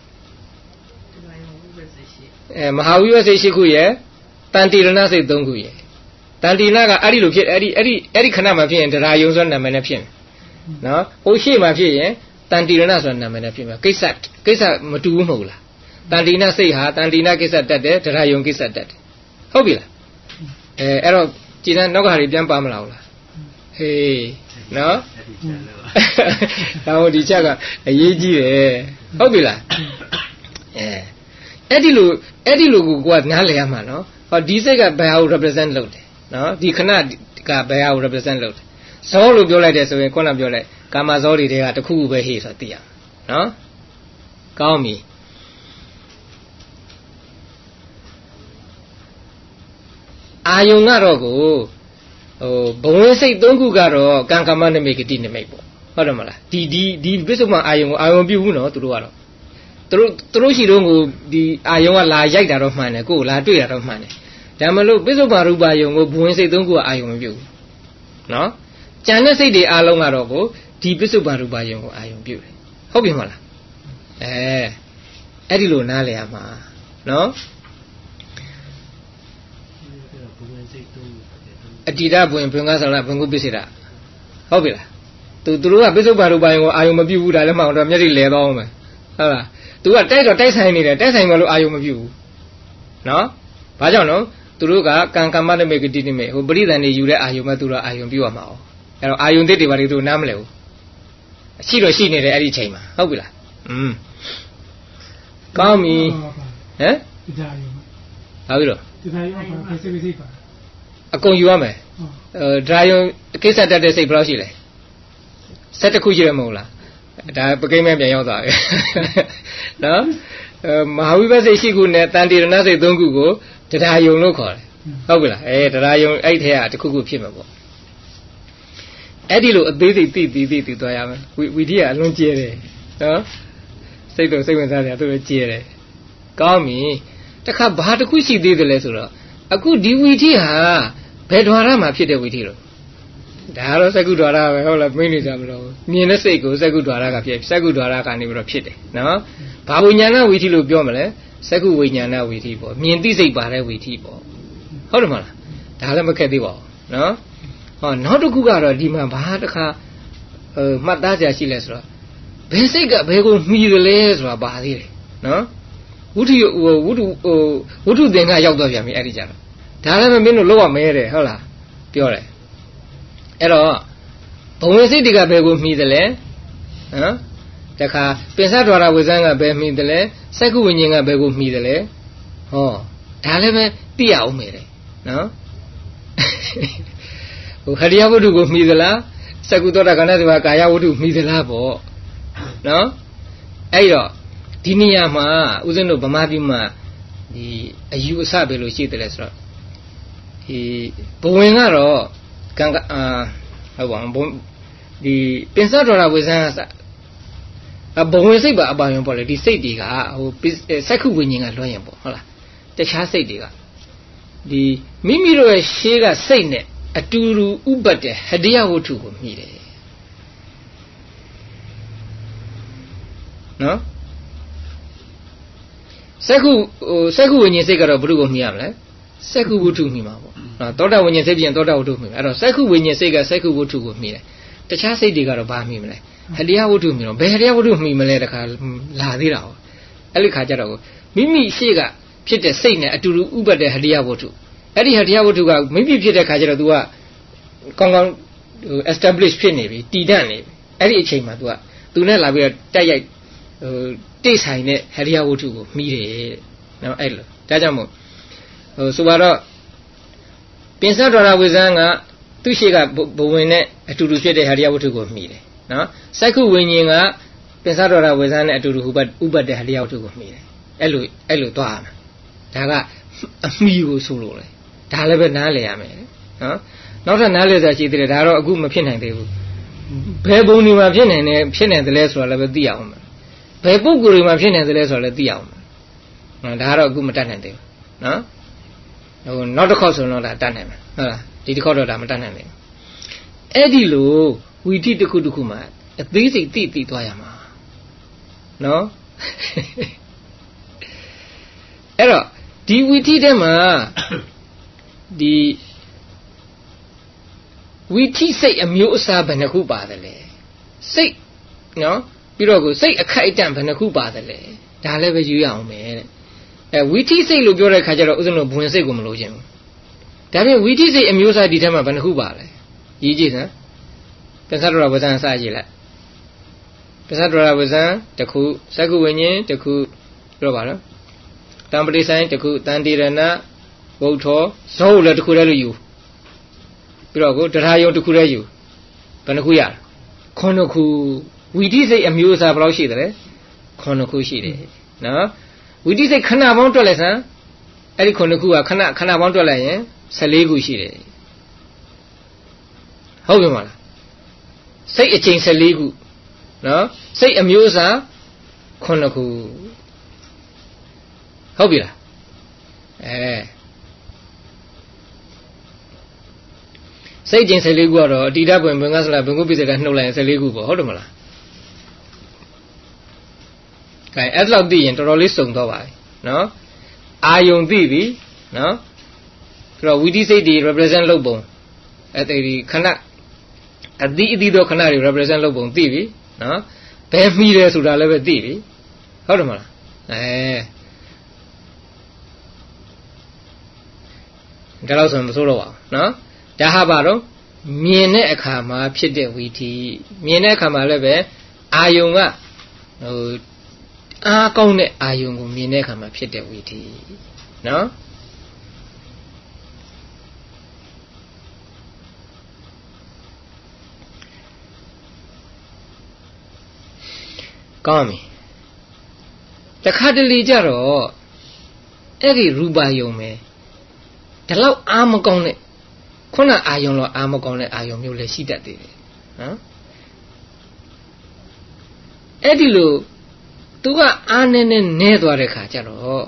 Speaker 1: အဲမဟာဝိပဿစိတ်၈ခုရဲ့တန်တိရဏစိတ်၃ခုရဲ့တန်တိရဏကအဲ့ဒီလိုဖြစ်အဲ့ဒီအဲ့ဒီအဲ့ဒီခဏမှာဖြစ်ရင်တရားယုံဆိုတဲ့နာမည်နဲ့ဖြစ်မယ်နော်ဟိုရှေ့မှာဖြစ်ရင်တန်တိရဏဆိုတဲ့နာမည်နဲ့ဖြစ်မယ်ကိစ္စကိစ္စမတူဘူးမဟုတ်လားတန်တိရဏစိတ်ဟာတန်တိရဏကိစ္စတက်တယ်တရားယုံကိစ္စတက်တယ်ဟုတ်ပြီလားအဲအဲ့တော့ကြည်စမ်းနောက်ကဟာတွေပြန်ပါမလားဟုတ်လားဟေးနော်ဒါဟိုဒီချက်ကအရေးကြီးတယ်ဟုတ်ပြီလားအဲအဲ့ဒီလိုအဲ့ဒီလိုကိုကနားလည်ရမှာနော်ဟောဒီစိတ်ကဘယ်ဟာကို represent လုပ်တယ်နော်ဒီခဏကဘယ်ဟာကို represent လုပ်တယ်ဇောလို့ပြောလိုက်တယ်ဆိုရင်ခုနပြောလိုက်ကာမဇောတွေတွေကတစ်ခုခုပဲဟေ့ဆိုသိရနော်ကောင်းပြီအာယုံကတော့ကိုဟိုဘဝင်စိတ်သုံးခုကတော့ကံကမ္မနိမိတ်ဂတိနိမိတ်ပေါ့ဟုတ်တယ်မလားဒီဒီဒီပစ္စုပန်အာယုံကိုအာယုံပြုဘူးနော်သူတို့ကတော့သူတို့သူတို့ရှိတော့ကိုဒီအာယုံကလာရိုက်တာတော့မှန်တယ်ကိုယ်လာတွေ့တာတော့မှန်တယ်ဒါမလို့ပစ္စုပန်ရူပယုံကိုဘဝင်စိတ်သုံးခုကအာယုံမပြုဘူးနော်ကြံတဲ့စိတ်တွေအားလုံးကတော့ကိုဒီပစ္စုပန်ရူပယုံကိုအာယုံပြုတယ်ဟုတ်ပြီမဟုတ်လားအဲအဲ့ဒီလိုနားလည်ရမှာနော်အတ္တိဒဘဝင်ဘင်္ဂသရဘင်္ဂုပစ္စေတာဟုတ်ပြီလားသူသူတို့ကပစ္စုပန်ရူပယုံကိုအာယုံမပြုဘူးဒါလည်းမှတော့မျက်စိလဲသွားအောင်မယ်ဟုတ်လားသူကတိုက်တော့တိုက်ဆိုင်နေတယ်တိုက်ဆိုင်မလို့အာယုံမပြုဘူးနော်ဘာကြောင့်နော်သူတို့ကကံကမ္မနိမိတ်ဂတိနိမိတ်ဟိုပရိသန်နေယူတဲ့အာယုံမဲ့သူတို့အာယုံပြုရမှာ哦အဲ့တော့အာယုံသစ်တွေဘာတွေသူနားမလဲဘူးရှိတော့ရှိနေတယ်အဲ့ဒီချိန်မှာဟုတ်ပြီလားอืมကောင်းပြီဟမ်တရားယုံဟာပြီတော့တရားယုံပါစိတ်စိတ်ပါအကုန်ယူရမယ်အဲတရားယုံကိစ္စတက်တဲ့စိတ်ဘယ်လောက်ရှိလဲ၁၁ခုရှိရမဟုတ်လားဒါပကိမ့်မဲ့ပြန်ရောက်သွားပြီနော်အဲမဟာဝိပဿစိတ်ရှိခုနဲ့တန်တိရဏစိတ်၃ခုကိုတရားယုံလို့ခေါ်တယ်ဟုတ်ပြီလားအဲတရားယုံအဲ့ထဲကတစ်ခုခုဖြစ်မှာပေါ့အဲ့ဒီလိုအသေးစိတ်သိသိသိသိသွားရမယ်ဝီထီကအလွန်ကျဲတယ်နော်စိတ်တော့စိတ်ဝင်စားတယ်သူတို့ကျဲတယ်ကောင်းပြီတခါဘာတစ်ခုရှိသေးတယ်လဲဆိုတော့အခုဒီဝီထီဟာဘယ်ဓဝရမှာဖြစ်တဲ့ဝီထီတော့ဒါကတော့စက္ကုဓဝရပဲဟုတ်လားမင်းနေကြမလို့မြင်တဲ့စိတ်ကိုစက္ကုဓဝရကဖြစ်စက္ကုဓဝရကနေပြီးတော့ဖြစ်တယ်နော်ဘာဝိညာဏဝီထီလို့ပြောမလဲစက္ကုဝိညာဏဝီထီပေါ့မြင်သိစိတ်ပါတဲ့ဝီထီပေါ့ဟုတ်တယ်မလားဒါလည်းမခက်သေးပါဘူးနော်ဟောနောက်တစ်ခုကတော့ဒီမှာဘာတစ်ခါဟိုမှတ်သားကြရှိလဲဆိုတော့ဘယ်စိတ်ကဘယ်ကိုမှီတယ်လဲဆိုတာပါသေးတယ်နော်ဝုထုဟိုဝုထုဟိုဝုထုသင်္ကရောက်သွားပြန်ပြီအဲ့ဒီကြတော့ဒါလည်းမင်းတို့လောက်ရမဲတယ်ဟုတ်လားပြောတယ်အဲ့တော့ဘဝင်စိတ်တွေကဘယ်ကိုမှီတယ်လဲဟမ်တခါပင်စဒွါရဝိဇ္ဇံကဘယ်မှီတယ်လဲစက္ကုဝိညာဉ်ကဘယ်ကိုမှီတယ်လဲဟောဒါလည်းပဲသိရအောင်မယ်တဲ့နော်ဟိုဟရိယဝတ္ထုကိုမှီသလားစက္ကုသောတာကဏ္ဍသဘာကာယဝတ္ထုမှီသလားပေါ့နော်အဲ့တော့ဒီနေရာမှာဦးဇင်းတို့ဗမာပြည်မှာဒီအယူအဆပဲလို့ရှိတယ်လဲဆိုတော့ဒီဘဝင်ကတော့ကံအာဟုတ်ပါဘူးဒီပင်စဒွါရဝိဇ္ဇံကဘဝင်စိတ်ပါအပါယုံပေါ့လေဒီစိတ်တွေကဟိုစက္ခုဝိညာဉ်ကလွှဲရင်ပေါ့ဟုတ်လားတခြားစိတ်တွေကဒီမိမိတို့ရဲ့ရှေးကစိတ်နဲ့အတူတူဥပတ်တဲ့ဟရိယဝတ္ထုကိုမြည်တယ်နော်စက္ခုဟိုစက္ခုဝိညာဉ်စိတ်ကတော့ဘုရုကိုမြည်ရမလဲစက္ခုဝတ္ထုမြည်မှာပေါ့နော်သောတာဝိညာဉ်စိတ်ပြင်သောတာဝတ္ထုမြည်အဲ့တော့စက္ခုဝိညာဉ်စိတ်ကစက္ခုဝတ္ထုကိုမြည်တယ်တခြားစိတ်တွေကတော့ဘာမြည်မလဲဟရိယဝတ္ထုမြည်တော့ဘယ်ဟရိယဝတ္ထုမြည်မလဲတခါလာသေးတာပေါ့အဲ့ဒီခါကျတော့မိမိရှေ့ကဖြစ်တဲ့စိတ်နဲ့အတူတူဥပတ်တဲ့ဟရိယဝတ္ထုအဲ့ဒီဟရိယဝတ္ထုကမိမိဖြစ်တဲ့ခါကျတော့ तू ကကောင်းကောင်းဟို establish ဖြစ်နေပြီတည်တတ်နေပြီအဲ့ဒီအချိန်မှာ तू က तू နဲ့လာပြီးတော့တိုက်ရိုက်ဟိုတိတ်ဆိုင်တဲ့ဟရိယဝတ္ထုကိုမှီတယ်နော်အဲ့လိုဒါကြောင့်မို့ဟိုဆိုပါတော့ပင်စတော်ရဝိဇ္ဇန်ကသူ့ရှိကဘဝင်နဲ့အတူတူဖြစ်တဲ့ဟရိယဝတ္ထုကိုမှီတယ်နော်စက္ခုဝိညာဉ်ကပင်စတော်ရဝိဇ္ဇန်နဲ့အတူတူဥပတ်ဥပတ်တဲ့ဟရိယဝတ္ထုကိုမှီတယ်အဲ့လိုအဲ့လိုသွားရမှာဒါကအမှီကိုဆိုလို့လေဒါလည်းပဲနားလည်ရမယ်နော်နောက်ထပ်နားလည်စရာရှိသေးတယ်ဒါတော့အခုမဖြစ်နိုင်သေးဘူးဘယ်ဘုံဒီမှာဖြစ်နိုင်တယ်ဖြစ်နိုင်တယ်လဲဆိုတာလည်းပဲသိအောင်မယ်ဘယ်ပုဂ္ဂိုလ်တွေမှာဖြစ်နိုင်တယ်လဲဆိုတာလည်းသိအောင်မယ်နော်ဒါကတော့အခုမတတ်နိုင်သေးဘူးနော်ဟိုနောက်တစ်ခေါက်ဆိုတော့ဒါတတ်နိုင်မယ်ဟုတ်လားဒီတစ်ခေါက်တော့ဒါမတတ်နိုင်သေးဘူးအဲ့ဒီလိုဝီထိတစ်ခုတစ်ခုမှာအသေးစိတ်သိသိသွားရမှာနော်အဲ့တော့ဒီဝီထိထဲမှာဒီဝီထိစိတ်အမျိုးအစားဘယ်နှခုပါတယ်လဲစိတ်နော်ပြီးတော့ကိုစိတ်အခိုက်အတန့်ဘယ်နှခုပါတယ်လဲဒါလည်းပဲယူရအောင်မယ်တဲ့အဲဝီထိစိတ်လို့ပြောတဲ့ခါကျတော့ဥစဉ်လို့ဘဝင်စိတ်ကိုမလို့ခြင်းဘူးဒါပြင်ဝီထိစိတ်အမျိုးအစားဒီထဲမှာဘယ်နှခုပါလဲရေးကြည့်စမ်းပစ္စတော်ဝဇ္ဇန်စကြည့်လိုက်ပစ္စတော်ဝဇ္ဇန်တစ်ခုစက္ခုဝိညာဉ်တစ်ခုပြောပါတော့တံပတိဆိုင်တစ်ခုတန်တိရဏဝုထောဇောလည်းတစ်ခုတည်းလို့ယူပြီးတော့ကိုတရားယုံတစ်ခုတည်းယူဘယ်နှခုရလဲခုနှစ်ခုဝီထိစိတ်အမျိုးအစားဘယ်လောက်ရှိသလဲခုနှစ်ခုရှိတယ်နော်ဝီထိစိတ်ခဏပေါင်းတွက်လိုက်စမ်းအဲ့ဒီခုနှစ်ခုကခဏခဏပေါင်းတွက်လိုက်ရင်ဆယ်လေးခုရှိတယ်ဟုတ်ပြီမလားစိတ်အချိန်ဆယ်လေးခုနော်စိတ်အမျိုးအစားခုနှစ်ခုဟုတ်ပြီလားအဲစိတ်ချင်းဆယ်လေးခုကတော့အတိဒပွင့်ဘင်္ဂဆလာဘင်္ဂုပိစကနှုတ်လိုက်ရင်ဆယ်လေးခုပေါ့ဟုတ်တယ်မလားကဲအဲ့လောက်သိရင်တော်တော်လေးစုံတော့ပါပြီနော်အာယုံသိပြီနော်ဆိုတော့ဝီတိစိတ်တွေ represent လုပ်ပုံအဲ့ဒီခဏအတိအတိတော့ခဏတွေ represent လုပ်ပုံသိပြီနော်ဘယ်မှီတယ်ဆိုတာလည်းပဲသိပြီဟုတ်တယ်မလားအဲဒါတော့ဆိုမစိုးတော့ပါဘူးနော်ဒါဟာပါတော့မြင်တဲ့အခါမှာဖြစ်တဲ့ဝီထိမြင်တဲ့အခါမှာလည်းပဲအာယုံကဟိုအားကောင်းတဲ့အာယုံကိုမြင်တဲ့အခါမှာဖြစ်တဲ့ဝီထိနော်ကောင်းပြီတခါတလေကြတော့အဲ့ဒီရူပါယုံပဲဒီလောက်အားမကောင်းတဲ့ခုနအာယုံတော့အာမကောင်းတဲ့အာယုံမျိုးလည်းရှိတတ်သေးတယ်နော်အဲ့ဒီလိုသူကအာနဲ့နဲ့နဲသွားတဲ့ခါကျတော့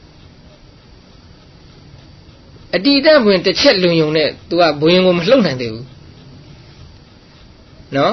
Speaker 1: အတိတ်ဘဝင်တစ်ချက်လွန်ယုံနဲ့သူကဘဝင်ကိုမလှုပ်နိုင်သေးဘူးနော်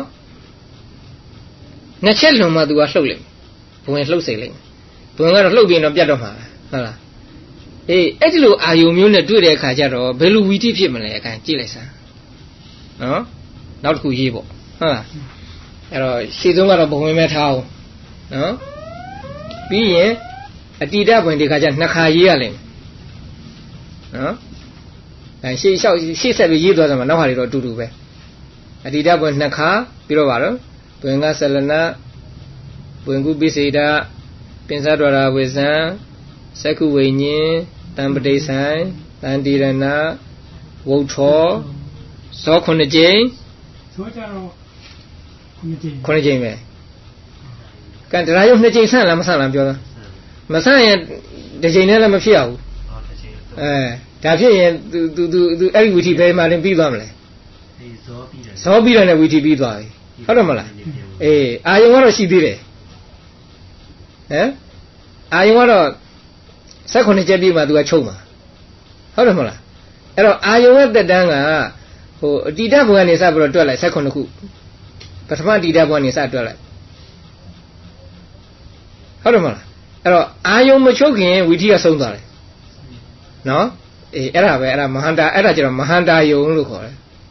Speaker 1: နှစ်ချက်လွန်မှသူကလှုပ်လိမ့်ဘဝင်လှုပ်စေလိမ့်ဘဝင်ကတော့လှုပ်ပြီးတော့ပြတ်တော့မှာဟုတ်လားအေးအဲ့ဒီလိုအာယုံမျိုးနဲ့တွေ့တဲ့အခါကျတော့ဘယ်လိုဝီထိဖြစ်မလဲအကန်ကြည့်လိုက်စမ်းနော်နောက်တစ်ခုရေးပေါ့ဟုတ်လားအဲ့တော့ရှေ့ဆုံးကတော့ဘဝင်မဲ့ထားအောင်နော်ပြီးရင်အတိတ်ဘဝင်ဒီခါကျနှစ်ခါရေးရလိမ့်နော်အဲရှေ့လျှောက်ရှေ့ဆက်ပြီးရေးသွားတယ်မှာနောက်ဟာတွေတော့အတူတူပဲအတိတ်ဘဝင်နှစ်ခါပြီးတော့ပါတော့ဘဝင်ကဆလနာဘဝင်ကုပိစေတာပင်စတော်ရာဝိဇံစက္ခုဝိညာဉ်တံပတိဆိုင်တန်တိရဏဝုထောဇောခုနှစ်ကြိမ်ဇောကြတော့ခုနှစ်ကြိမ်ခုနှစ်ကြိမ်ပဲကံတရားရုပ်နှစ်ကြိမ်ဆန့်လားမဆန့်လားပြောသားမဆန့်ရင်တစ်ကြိမ်နဲ့လည်းမဖြစ်ရဘူးအဲဒါဖြစ်ရင်သူသူသူသူအဲ့ဒီဝီထိဘယ်မှာတင်ပြီးသွားမလဲဇောပြီးတယ်ဇောပြီးတယ်နဲ့ဝီထိပြီးသွားပြီဟုတ်တယ်မလားအေးအာယုံကတော့ရှိသေးတယ်ဟမ်အာယုံကတော့စက်ခုနှစ်ချက်ပြည့်မှသူကချုပ်မှာဟုတ်တယ်မဟုတ်လားအဲ့တော့အာယုံရဲ့တက်တန်းကဟိုအတိတဘဝကနေစပြီးတော့တွက်လိုက်စက်ခုနှစ်ခုပထမအတိတဘဝကနေစတွက်လိုက်ဟုတ်တယ်မဟုတ်လားအဲ့တော့အာယုံမချုပ်ခင်ဝီထိကဆုံးသွားတယ်နော်အေးအဲ့ဒါပဲအဲ့ဒါမဟာန္တာအဲ့ဒါကျတော့မဟာန္တာယုံလို့ခေါ်တယ်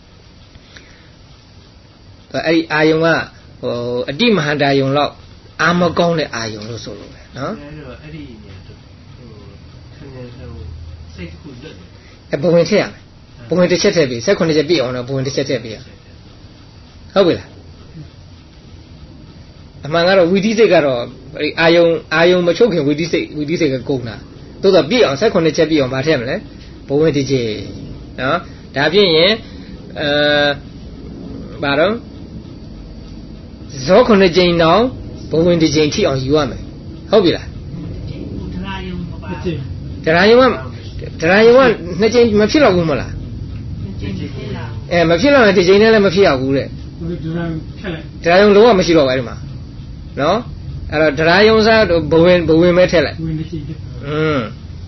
Speaker 1: အဲ့ဒီအာယုံကဟိုအတိမဟာန္တာယုံလောက်အာမကောင်းတဲ့အာယုံလို့ဆိုလို့ပဲနော်အဲ့တော့အဲ့ဒီနေရာဟိုခဏဟိုစိတ်တစ်ခုလွတ်တယ်အဘဝင်ထည့်ရမယ်ဘဝင်တစ်ချက်ထည့်ပြီး၁၈ချက်ပြည့်အောင်တော့ဘဝင်တစ်ချက်ထည့်ပြီးရဟုတ်ပြီလားအမှန်ကတော့ဝီတိစိတ်ကတော့အဲ့အာယုံအာယုံမချုပ်ခင်ဝီတိစိတ်ဝီတိစိတ်ကကုန်တာသို့တော့ပြည့်အောင်၁၈ချက်ပြည့်အောင်မထည့်မလဲဘဝင်တစ်ချက်နော်ဒါပြည့်ရင်အဲဘာတော့ဇောခုနှစ်ကြိမ်တော့ဘဝင်တစ်ကြိမ်ထိအောင်ယူရမယ်ဟုတ်ပြီလားဒရာယုံမပါဒရာယုံကဒရာယုံကနှစ်ကြိမ်မဖြစ်တော့ဘူးမလားအဲမဖြစ်တော့တဲ့ကြိမ်နဲ့လည်းမဖြစ်ရဘူးတဲ့ဒရာယုံလုံးဝမရှိတော့ဘူးအဲ့ဒီမှာနော်အဲ့တော့ဒရာယုံစားဘဝင်ဘဝင်ပဲထည့်လိုက်อืม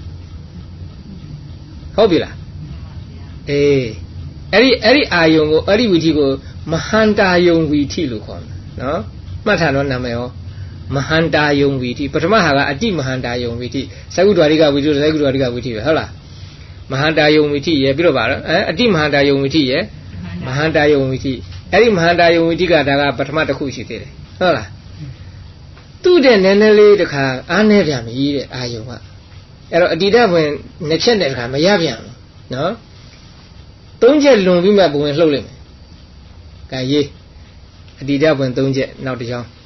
Speaker 1: ဟုတ်ပြီလားအေးအဲ့ဒီအဲ့ဒီအာယုံကိုအဲ့ဒီဝီထိကိုမဟန္တာယုံဝီထိလို့ခေါ်တယ်နော်မှတ်ထားတော့နာမည်ရောမဟန္တာယုံဝီထိပထမဟာကအတိမဟန္တာယုံဝီထိသကုဒ္ဒဝါရိကဝီထိသကုဒ္ဒဝါရိကဝီထိပဲဟုတ်လားမဟန္တာယုံဝီထိရပြီးတော့ဗါတော့အဲအတိမဟန္တာယုံဝီထိရမဟန္တာယုံဝီထိအဲ့ဒီမဟန္တာယုံဝီထိကဒါကပထမတစ်ခုရှိသေးတယ်ဟုတ်လားသူ့တဲ့နည်းနည်းလေးတခါအားနေပြန်ပြီတဲ့အာယုံကအဲ့တော့အတိတဘဝင်နှစ်ချက်နဲ့တခါမရပြန်ဘူးနော်သုံးချက်လွန်ပြီးမှဘဝင်လှုပ်လိုက်မယ်ကဲရေးအတိတဘဝင်သုံးချက်နောက်တစ်ချောင်း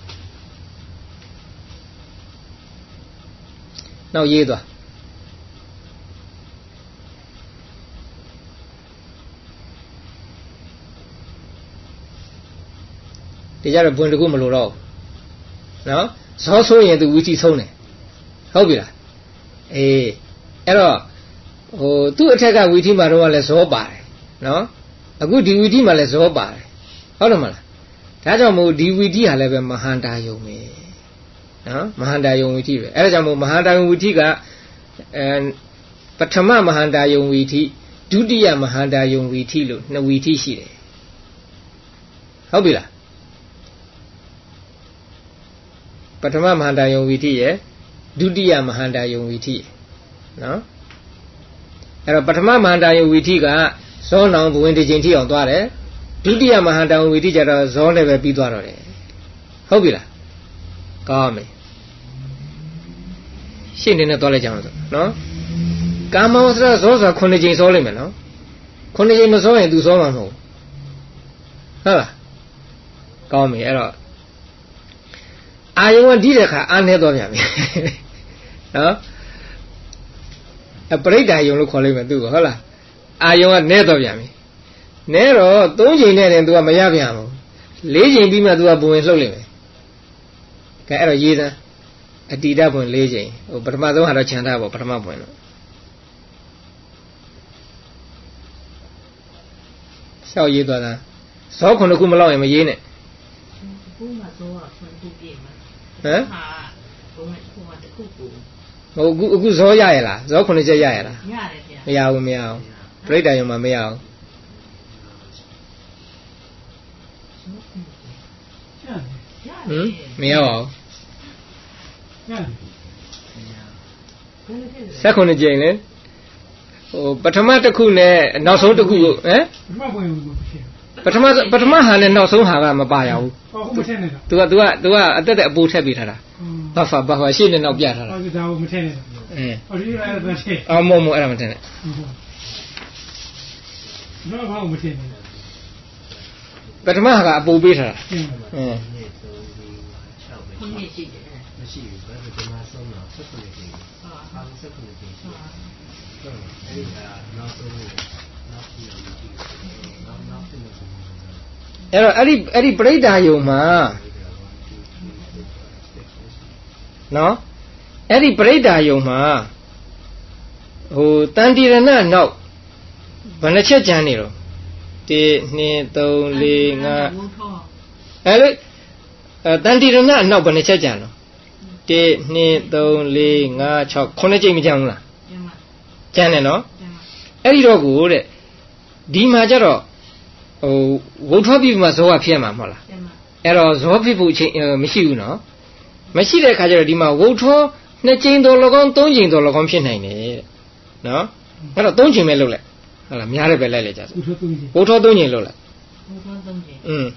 Speaker 1: နောက်ရေးသွားဒီကြတော့ဘွင်တကူမလို့တော့နော်ဇောဆိုရင်သူဝီထိဆုံးတယ်ဟုတ်ပြီလားအေးအဲ့တော့ဟိုသူ့အထက်ကဝီထိမှာတော့လည်းဇောပါတယ်နော်အခုဒီဝီထိမှာလည်းဇောပါတယ်ဟုတ်တယ်မလားဒါကြောင့်မို့ဒီဝီထိဟာလည်းပဲမဟာန္တာယုံပဲနော်မဟာန္တာယုံဝီထိပဲအဲ့ဒါကြောင့်မို့မဟာန္တာယုံဝီထိကအဲပထမမဟာန္တာယုံဝီထိဒုတိယမဟာန္တာယုံဝီထိလို့နှစ်ဝီထိရှိတယ်ဟုတ်ပြီလားပထမမဟာန္တာယုံဝီထိရဲ့ဒုတိယမဟာန္တာယုံဝီထိနော်အဲ့တော့ပထမမဟာန္တာယုံဝီထိကဇောနောင်ဘဝင်တစ်ချိန်ထိအောင်သွားတယ်ဒုတိယမဟာန္တာယုံဝီထိကျတော့ဇောနဲ့ပဲပြီးသွားတော့တယ်ဟုတ်ပြီလားကောင်းပြီရှင်းနေနဲ့သွားလိုက်ကြအောင်ဆိုနော်ကာမဝဆရာဇောဆိုတာခုနှစ်ချိန်ဇောလိုက်မယ်နော်ခုနှစ်ချိန်မဇောရင် तू ဇောမှာမဟုတ်ဟုတ်လားကောင်းပြီအဲ့တော့အာယုံကဒီတဲ့ခါအားနေသွားပြန်ပြီနော်အပရိဒာယုံလို့ခေါ်လိုက်မယ်သူကဟုတ်လားအာယုံကနဲသွားပြန်ပြီနဲတော့သုံးချိန်နဲ့တင် तू ကမရပြန်ဘူးလေးချိန်ပြီးမှ तू ကဘဝင်လှုပ်လိုက်မယ်ကဲအဲ့တော့ရေးသားအတိတဘဝင်လေးချိန်ဟိုပထမဆုံးဟာတော့ခြံထားပေါ့ပထမဘဝင်တော့ရှောက်ရေးသွားတာဇောခုနှစ်ခုမလောက်ရင်မရေးနဲ့ခုမှဇောကခုနှစ်ခုပြည့်မှာဟမ်ဟာဘုံခုမှတစ်ခုကိုဟိုအခုအခုဇောရရလားဇောခုနှစ်ချက်ရရလားရတယ်ဗျာမရဘူးမရအောင်ပြိတ္တာယုံမှာမရအောင်ဟမ်မရပါဘူးဆက်ခုနှစ်ကြိမ်လေဟိုပထမတစ်ခုနဲ့နောက်ဆုံးတစ်ခုကိုဟမ်ပထမပထမဟာနဲ့နောက်ဆုံးဟာကမပါရဘူးဟုတ်မထည့်နဲ့။ तू က तू က तू ကအတက်တဲ့အပိုးထည့်ပေးထားတာ။ဘာဖာဘာဖာရှေ့နဲ့နောက်ပြထားတာ။ဟုတ်ကဲ့ဒါကိုမထည့်နဲ့။အင်း။အော်ဒီအဲ့ဒါထည့်။အော်မမအဲ့ဒါမထည့်နဲ့။ဟုတ်။ဘာမှမထည့်နဲ့။ပထမဟာကအပိုးပေးထားတာ။အင်း။အင်း။ခုနှစ်ရှိတယ်။မရှိဘူး။ဘယ်မှာဆုံးတော့ဆက်ခုနှစ်ကြိမ်။ဟာ။ဟာဆက်ခုနှစ်ကြိမ်။ဟုတ်။အဲ့ဒါနောက်ဆုံးနောက်ပြီးတော့နောက်နောက်ပြီးတော့အဲ့တော့အဲ့ဒီအဲ့ဒီပရိဒာယုံမှာနော်အဲ့ဒီပရိဒာယုံမှာဟိုတန်တိရဏနောက်ဘယ်နှချက်ကြမ်းနေတော့1 2 3 4 5အဲ့လေတန်တိရဏနောက်ဘယ်နှချက်ကြမ်းတော့ T Ni Don Li Nga Chok Konaji Mijamla Janeno Eddie Dima Jaro Would Hobby Mazoa Piama Mola Error Zopi Michu Machida Kajara Dima Woto Najin Dologon Donjin Dologon Pinane no But a Donjin Melole Miara Bella Woto Donjin Lola Hm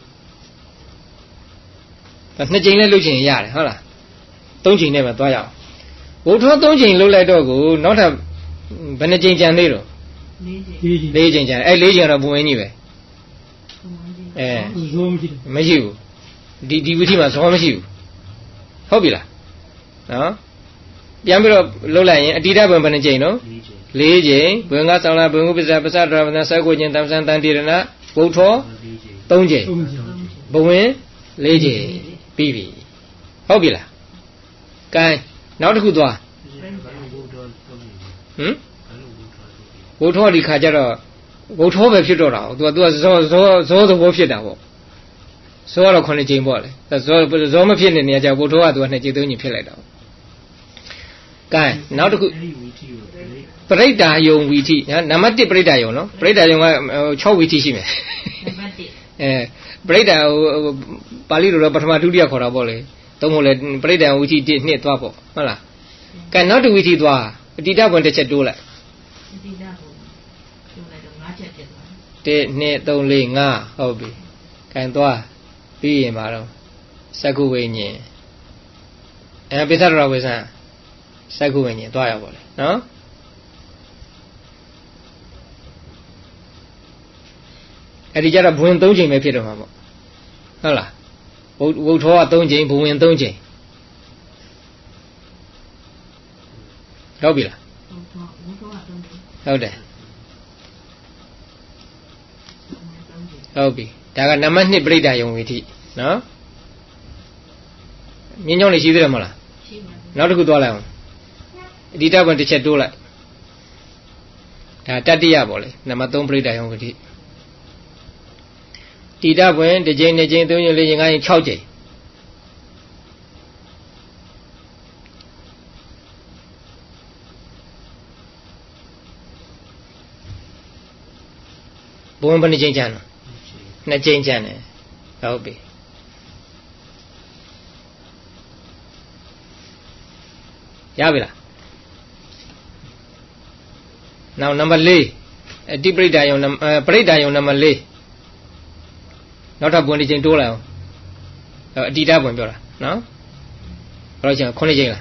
Speaker 1: But Najin Lugin Yard, hola. Donjin never toya. Woto Donjin Lola Dogo, not a Benajin Janero. Legend, a legend of anyway. Eh, Maju. The duty must home you. Hobila. No? Yamiro Lola, a dida Benajino. Legend, Bunga Sala Bunga Pisa Dravana Saguin Tamsan Tandirana, Woto, Donjin, Bowen, Legend. Bibi. Hobila. Kai, not who do. Hmm? What all the Kajara? What over Fidora? What was so the wolf yet? So I call it Jim Ball. That's all but the Zoma Pin in Yaja Wotoa to a Najiduni Pilado. Kai, not who. Preda young witty, Namati Preda, you know, Preda young chow witty. Eh, Breda Paliro Batamadudia Corabole, Tomole, Breda, which he did near Twapo. Mala. Cannot do it, Dwa, did I want to check Dula? Did near Donly Nga, Hobby. Can Dwa be a maro? Saguini. And Bitara was a Saguini, Dwayable, no? Adijara Buin Donjin may pit of Mamma. Hola. Would hold Donjin, Buin Donjin. Hobila. How there? Hobby. Daga Namani Breda young witty. No? Mignon is either Mola. Not a good dollar. Did I want to chat Dula? Tatiabole, Namaton Breda young witty. Tida when the Jane Jane doing living in Chowji. Bombani Jane Jan. Not Jane Jan. I'll be. Yavila. Now number Lee. A deep breed ion, uh, breed ion number Lee. Not a bonnet in Dola. A dida bonbora, no? Roger, Conigela.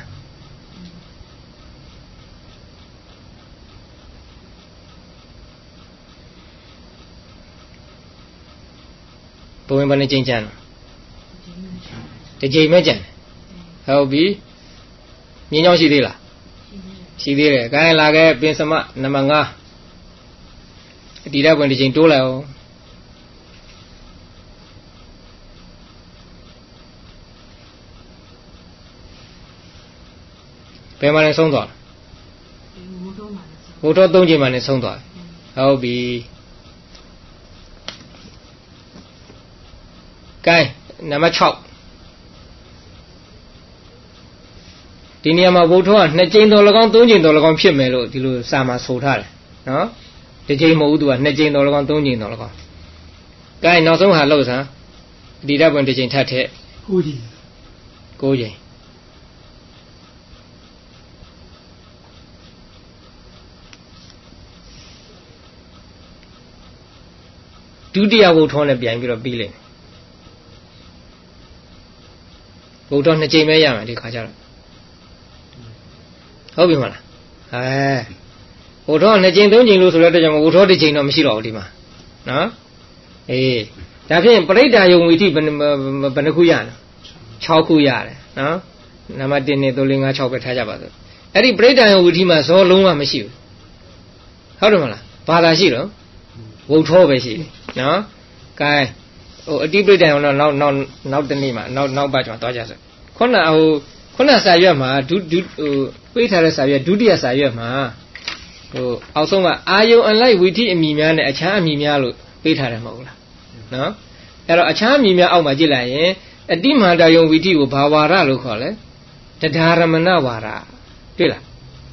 Speaker 1: Poem by Jan. The J. Majan. How be? Nino Sidila. Sidila, Guy Laga, Pinsama, Namanga. Dida bonnet in Dola. Permanent song door. Woto Donji man is song door. How be Guy, Nama Chop. Diniama Woto, Najin Dolagon, Donjin Dolagon Pimelo, Dilu Sama Sotar. No? The J Modu and Najin Dolagon, Donjin Dolagon. Guy, not so hello, huh? Did I want to change Tate? Goji. Goji. Duty I will turn a bianco of billing. Vote on the Jamaian, the Kajar. Hobimala. Ah. Vote on the Jane Donjin lose letter and vote on the Jane of Mishiro Dima. No? Eh. That in Parada young witty Banakuyan. Chaukuya. No? Namadine Dolinga Chopper Tajabado. Eddie Breda with him as all Luma Machine. How do you Father Zero? Vote over she. No? Guy. Oh, a deep down, no, no, no, not the name, no, no, but my daughter. Kona, oh, Kona Sayama, do, do, wait, I say, duty as I am, ah. Oh, also, are you unlike witty and me, man, a charm me, wait, I am all. No? There are a charm me, out my July, eh? A demon, I young witty, Bawara, look, တရားရမဏဝါဒတွေ့လား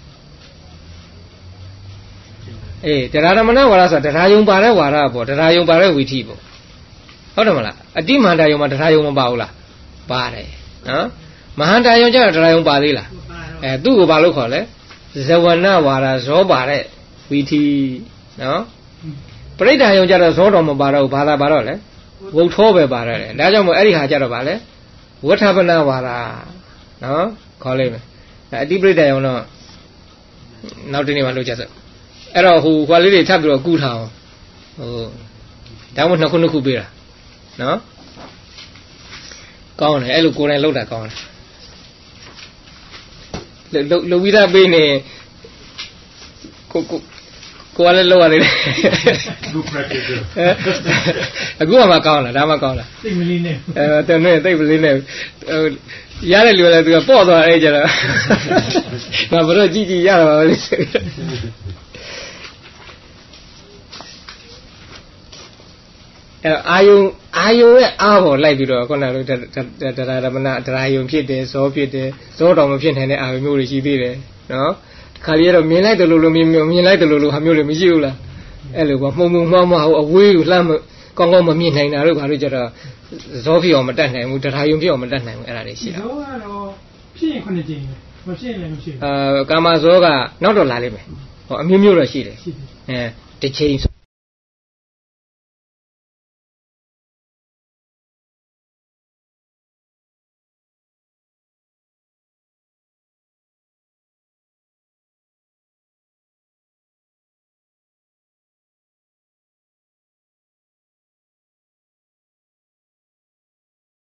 Speaker 1: အေးတရားရမဏဝါဒဆိုတာတရားယုံပါတဲ့ဝါဒပေါ့တရားယုံပါတဲ့ဝီထိပေါ့ဟုတ်တယ်မလားအတိမန္တယုံမှာတရားယုံမပါဘူးလားပါတယ်နော်မဟာတာယုံကျတော့တရားယုံပါသေးလားအဲသူ့ကိုဘာလို့ခေါ်လဲဇဝနဝါဒဇောပါတဲ့ဝီထိနော်ပရိဒါယုံကျတော့ဇောတော်မပါတော့ဘာသာပါတော့လဲဝုတ်ထောပဲပါရတယ်ဒါကြောင့်မို့အဲ့ဒီဟာကျတော့ဗာလဲဝဋ္ဌပနဝါဒနော်ခေါ်လိုက်မယ်အတိပရိဒါယုံတော့နောက်တနေ့မှလုပ်ကြစို့အဲ့တော့ဟိုခွာလေးတွေထပ်ပြီးတော့ကူးထားအောင်ဟိုဒါမှမဟုတ်နှစ်ခုနှစ်ခုပေးတာနော်ကောင်းတယ်အဲ့လိုကိုယ်တိုင်လုပ်တာကောင်းတယ်လုံလုံပြီးသားပေးနေကိုကိုကိုကလည်းလောက်ရတယ်လူ practice အခုမှကောင်းလားဒါမှကောင်းလားသိမလေးနဲ့အဲတနေ့သိမလေးနဲ့ရတဲ့လူလည်းသူကပေါ့သွားအဲ့ကြတော့ငါဘရောကြည့်ကြည့်ရတာပါလေအဲအာယုံအာယုံရဲ့အားပေါ်လိုက်ပြီးတော့ခုနကတရားဓမ္မနာတရားယုံဖြစ်တယ်ဇောဖြစ်တယ်ဇောတော်မဖြစ်နိုင်တဲ့အာယုံမျိုးတွေရှိသေးတယ်နော်ခါလေးကတော့မြင်လိုက်တယ်လို့လို့မြင်မြင်လိုက်တယ်လို့လို့ဟာမျိုးတွေမရှိဘူးလားအဲ့လိုပေါ့မှုံမှုံမှားမှားဟိုအဝေးကိုလှမ်းကောင်းကောင်းမမြင်နိုင်တာတို့ဘာလို့ကြတော့ဇောဖြစ်အောင်မတတ်နိုင်ဘူးတရားယုံဖြစ်အောင်မတတ်နိုင်ဘူးအဲ့ဒါတွေရှိတာဇောကတော့ဖြစ်ရင်ခုနှစ်ကြိမ်ပဲမဖြစ်ရင်လည်းမရှိဘူးအာကာမဇောကနောက်တော့လာလိမ့်မယ်ဟောအမျိုးမျိုးတော့ရှိတယ်အဲတစ်ချိန်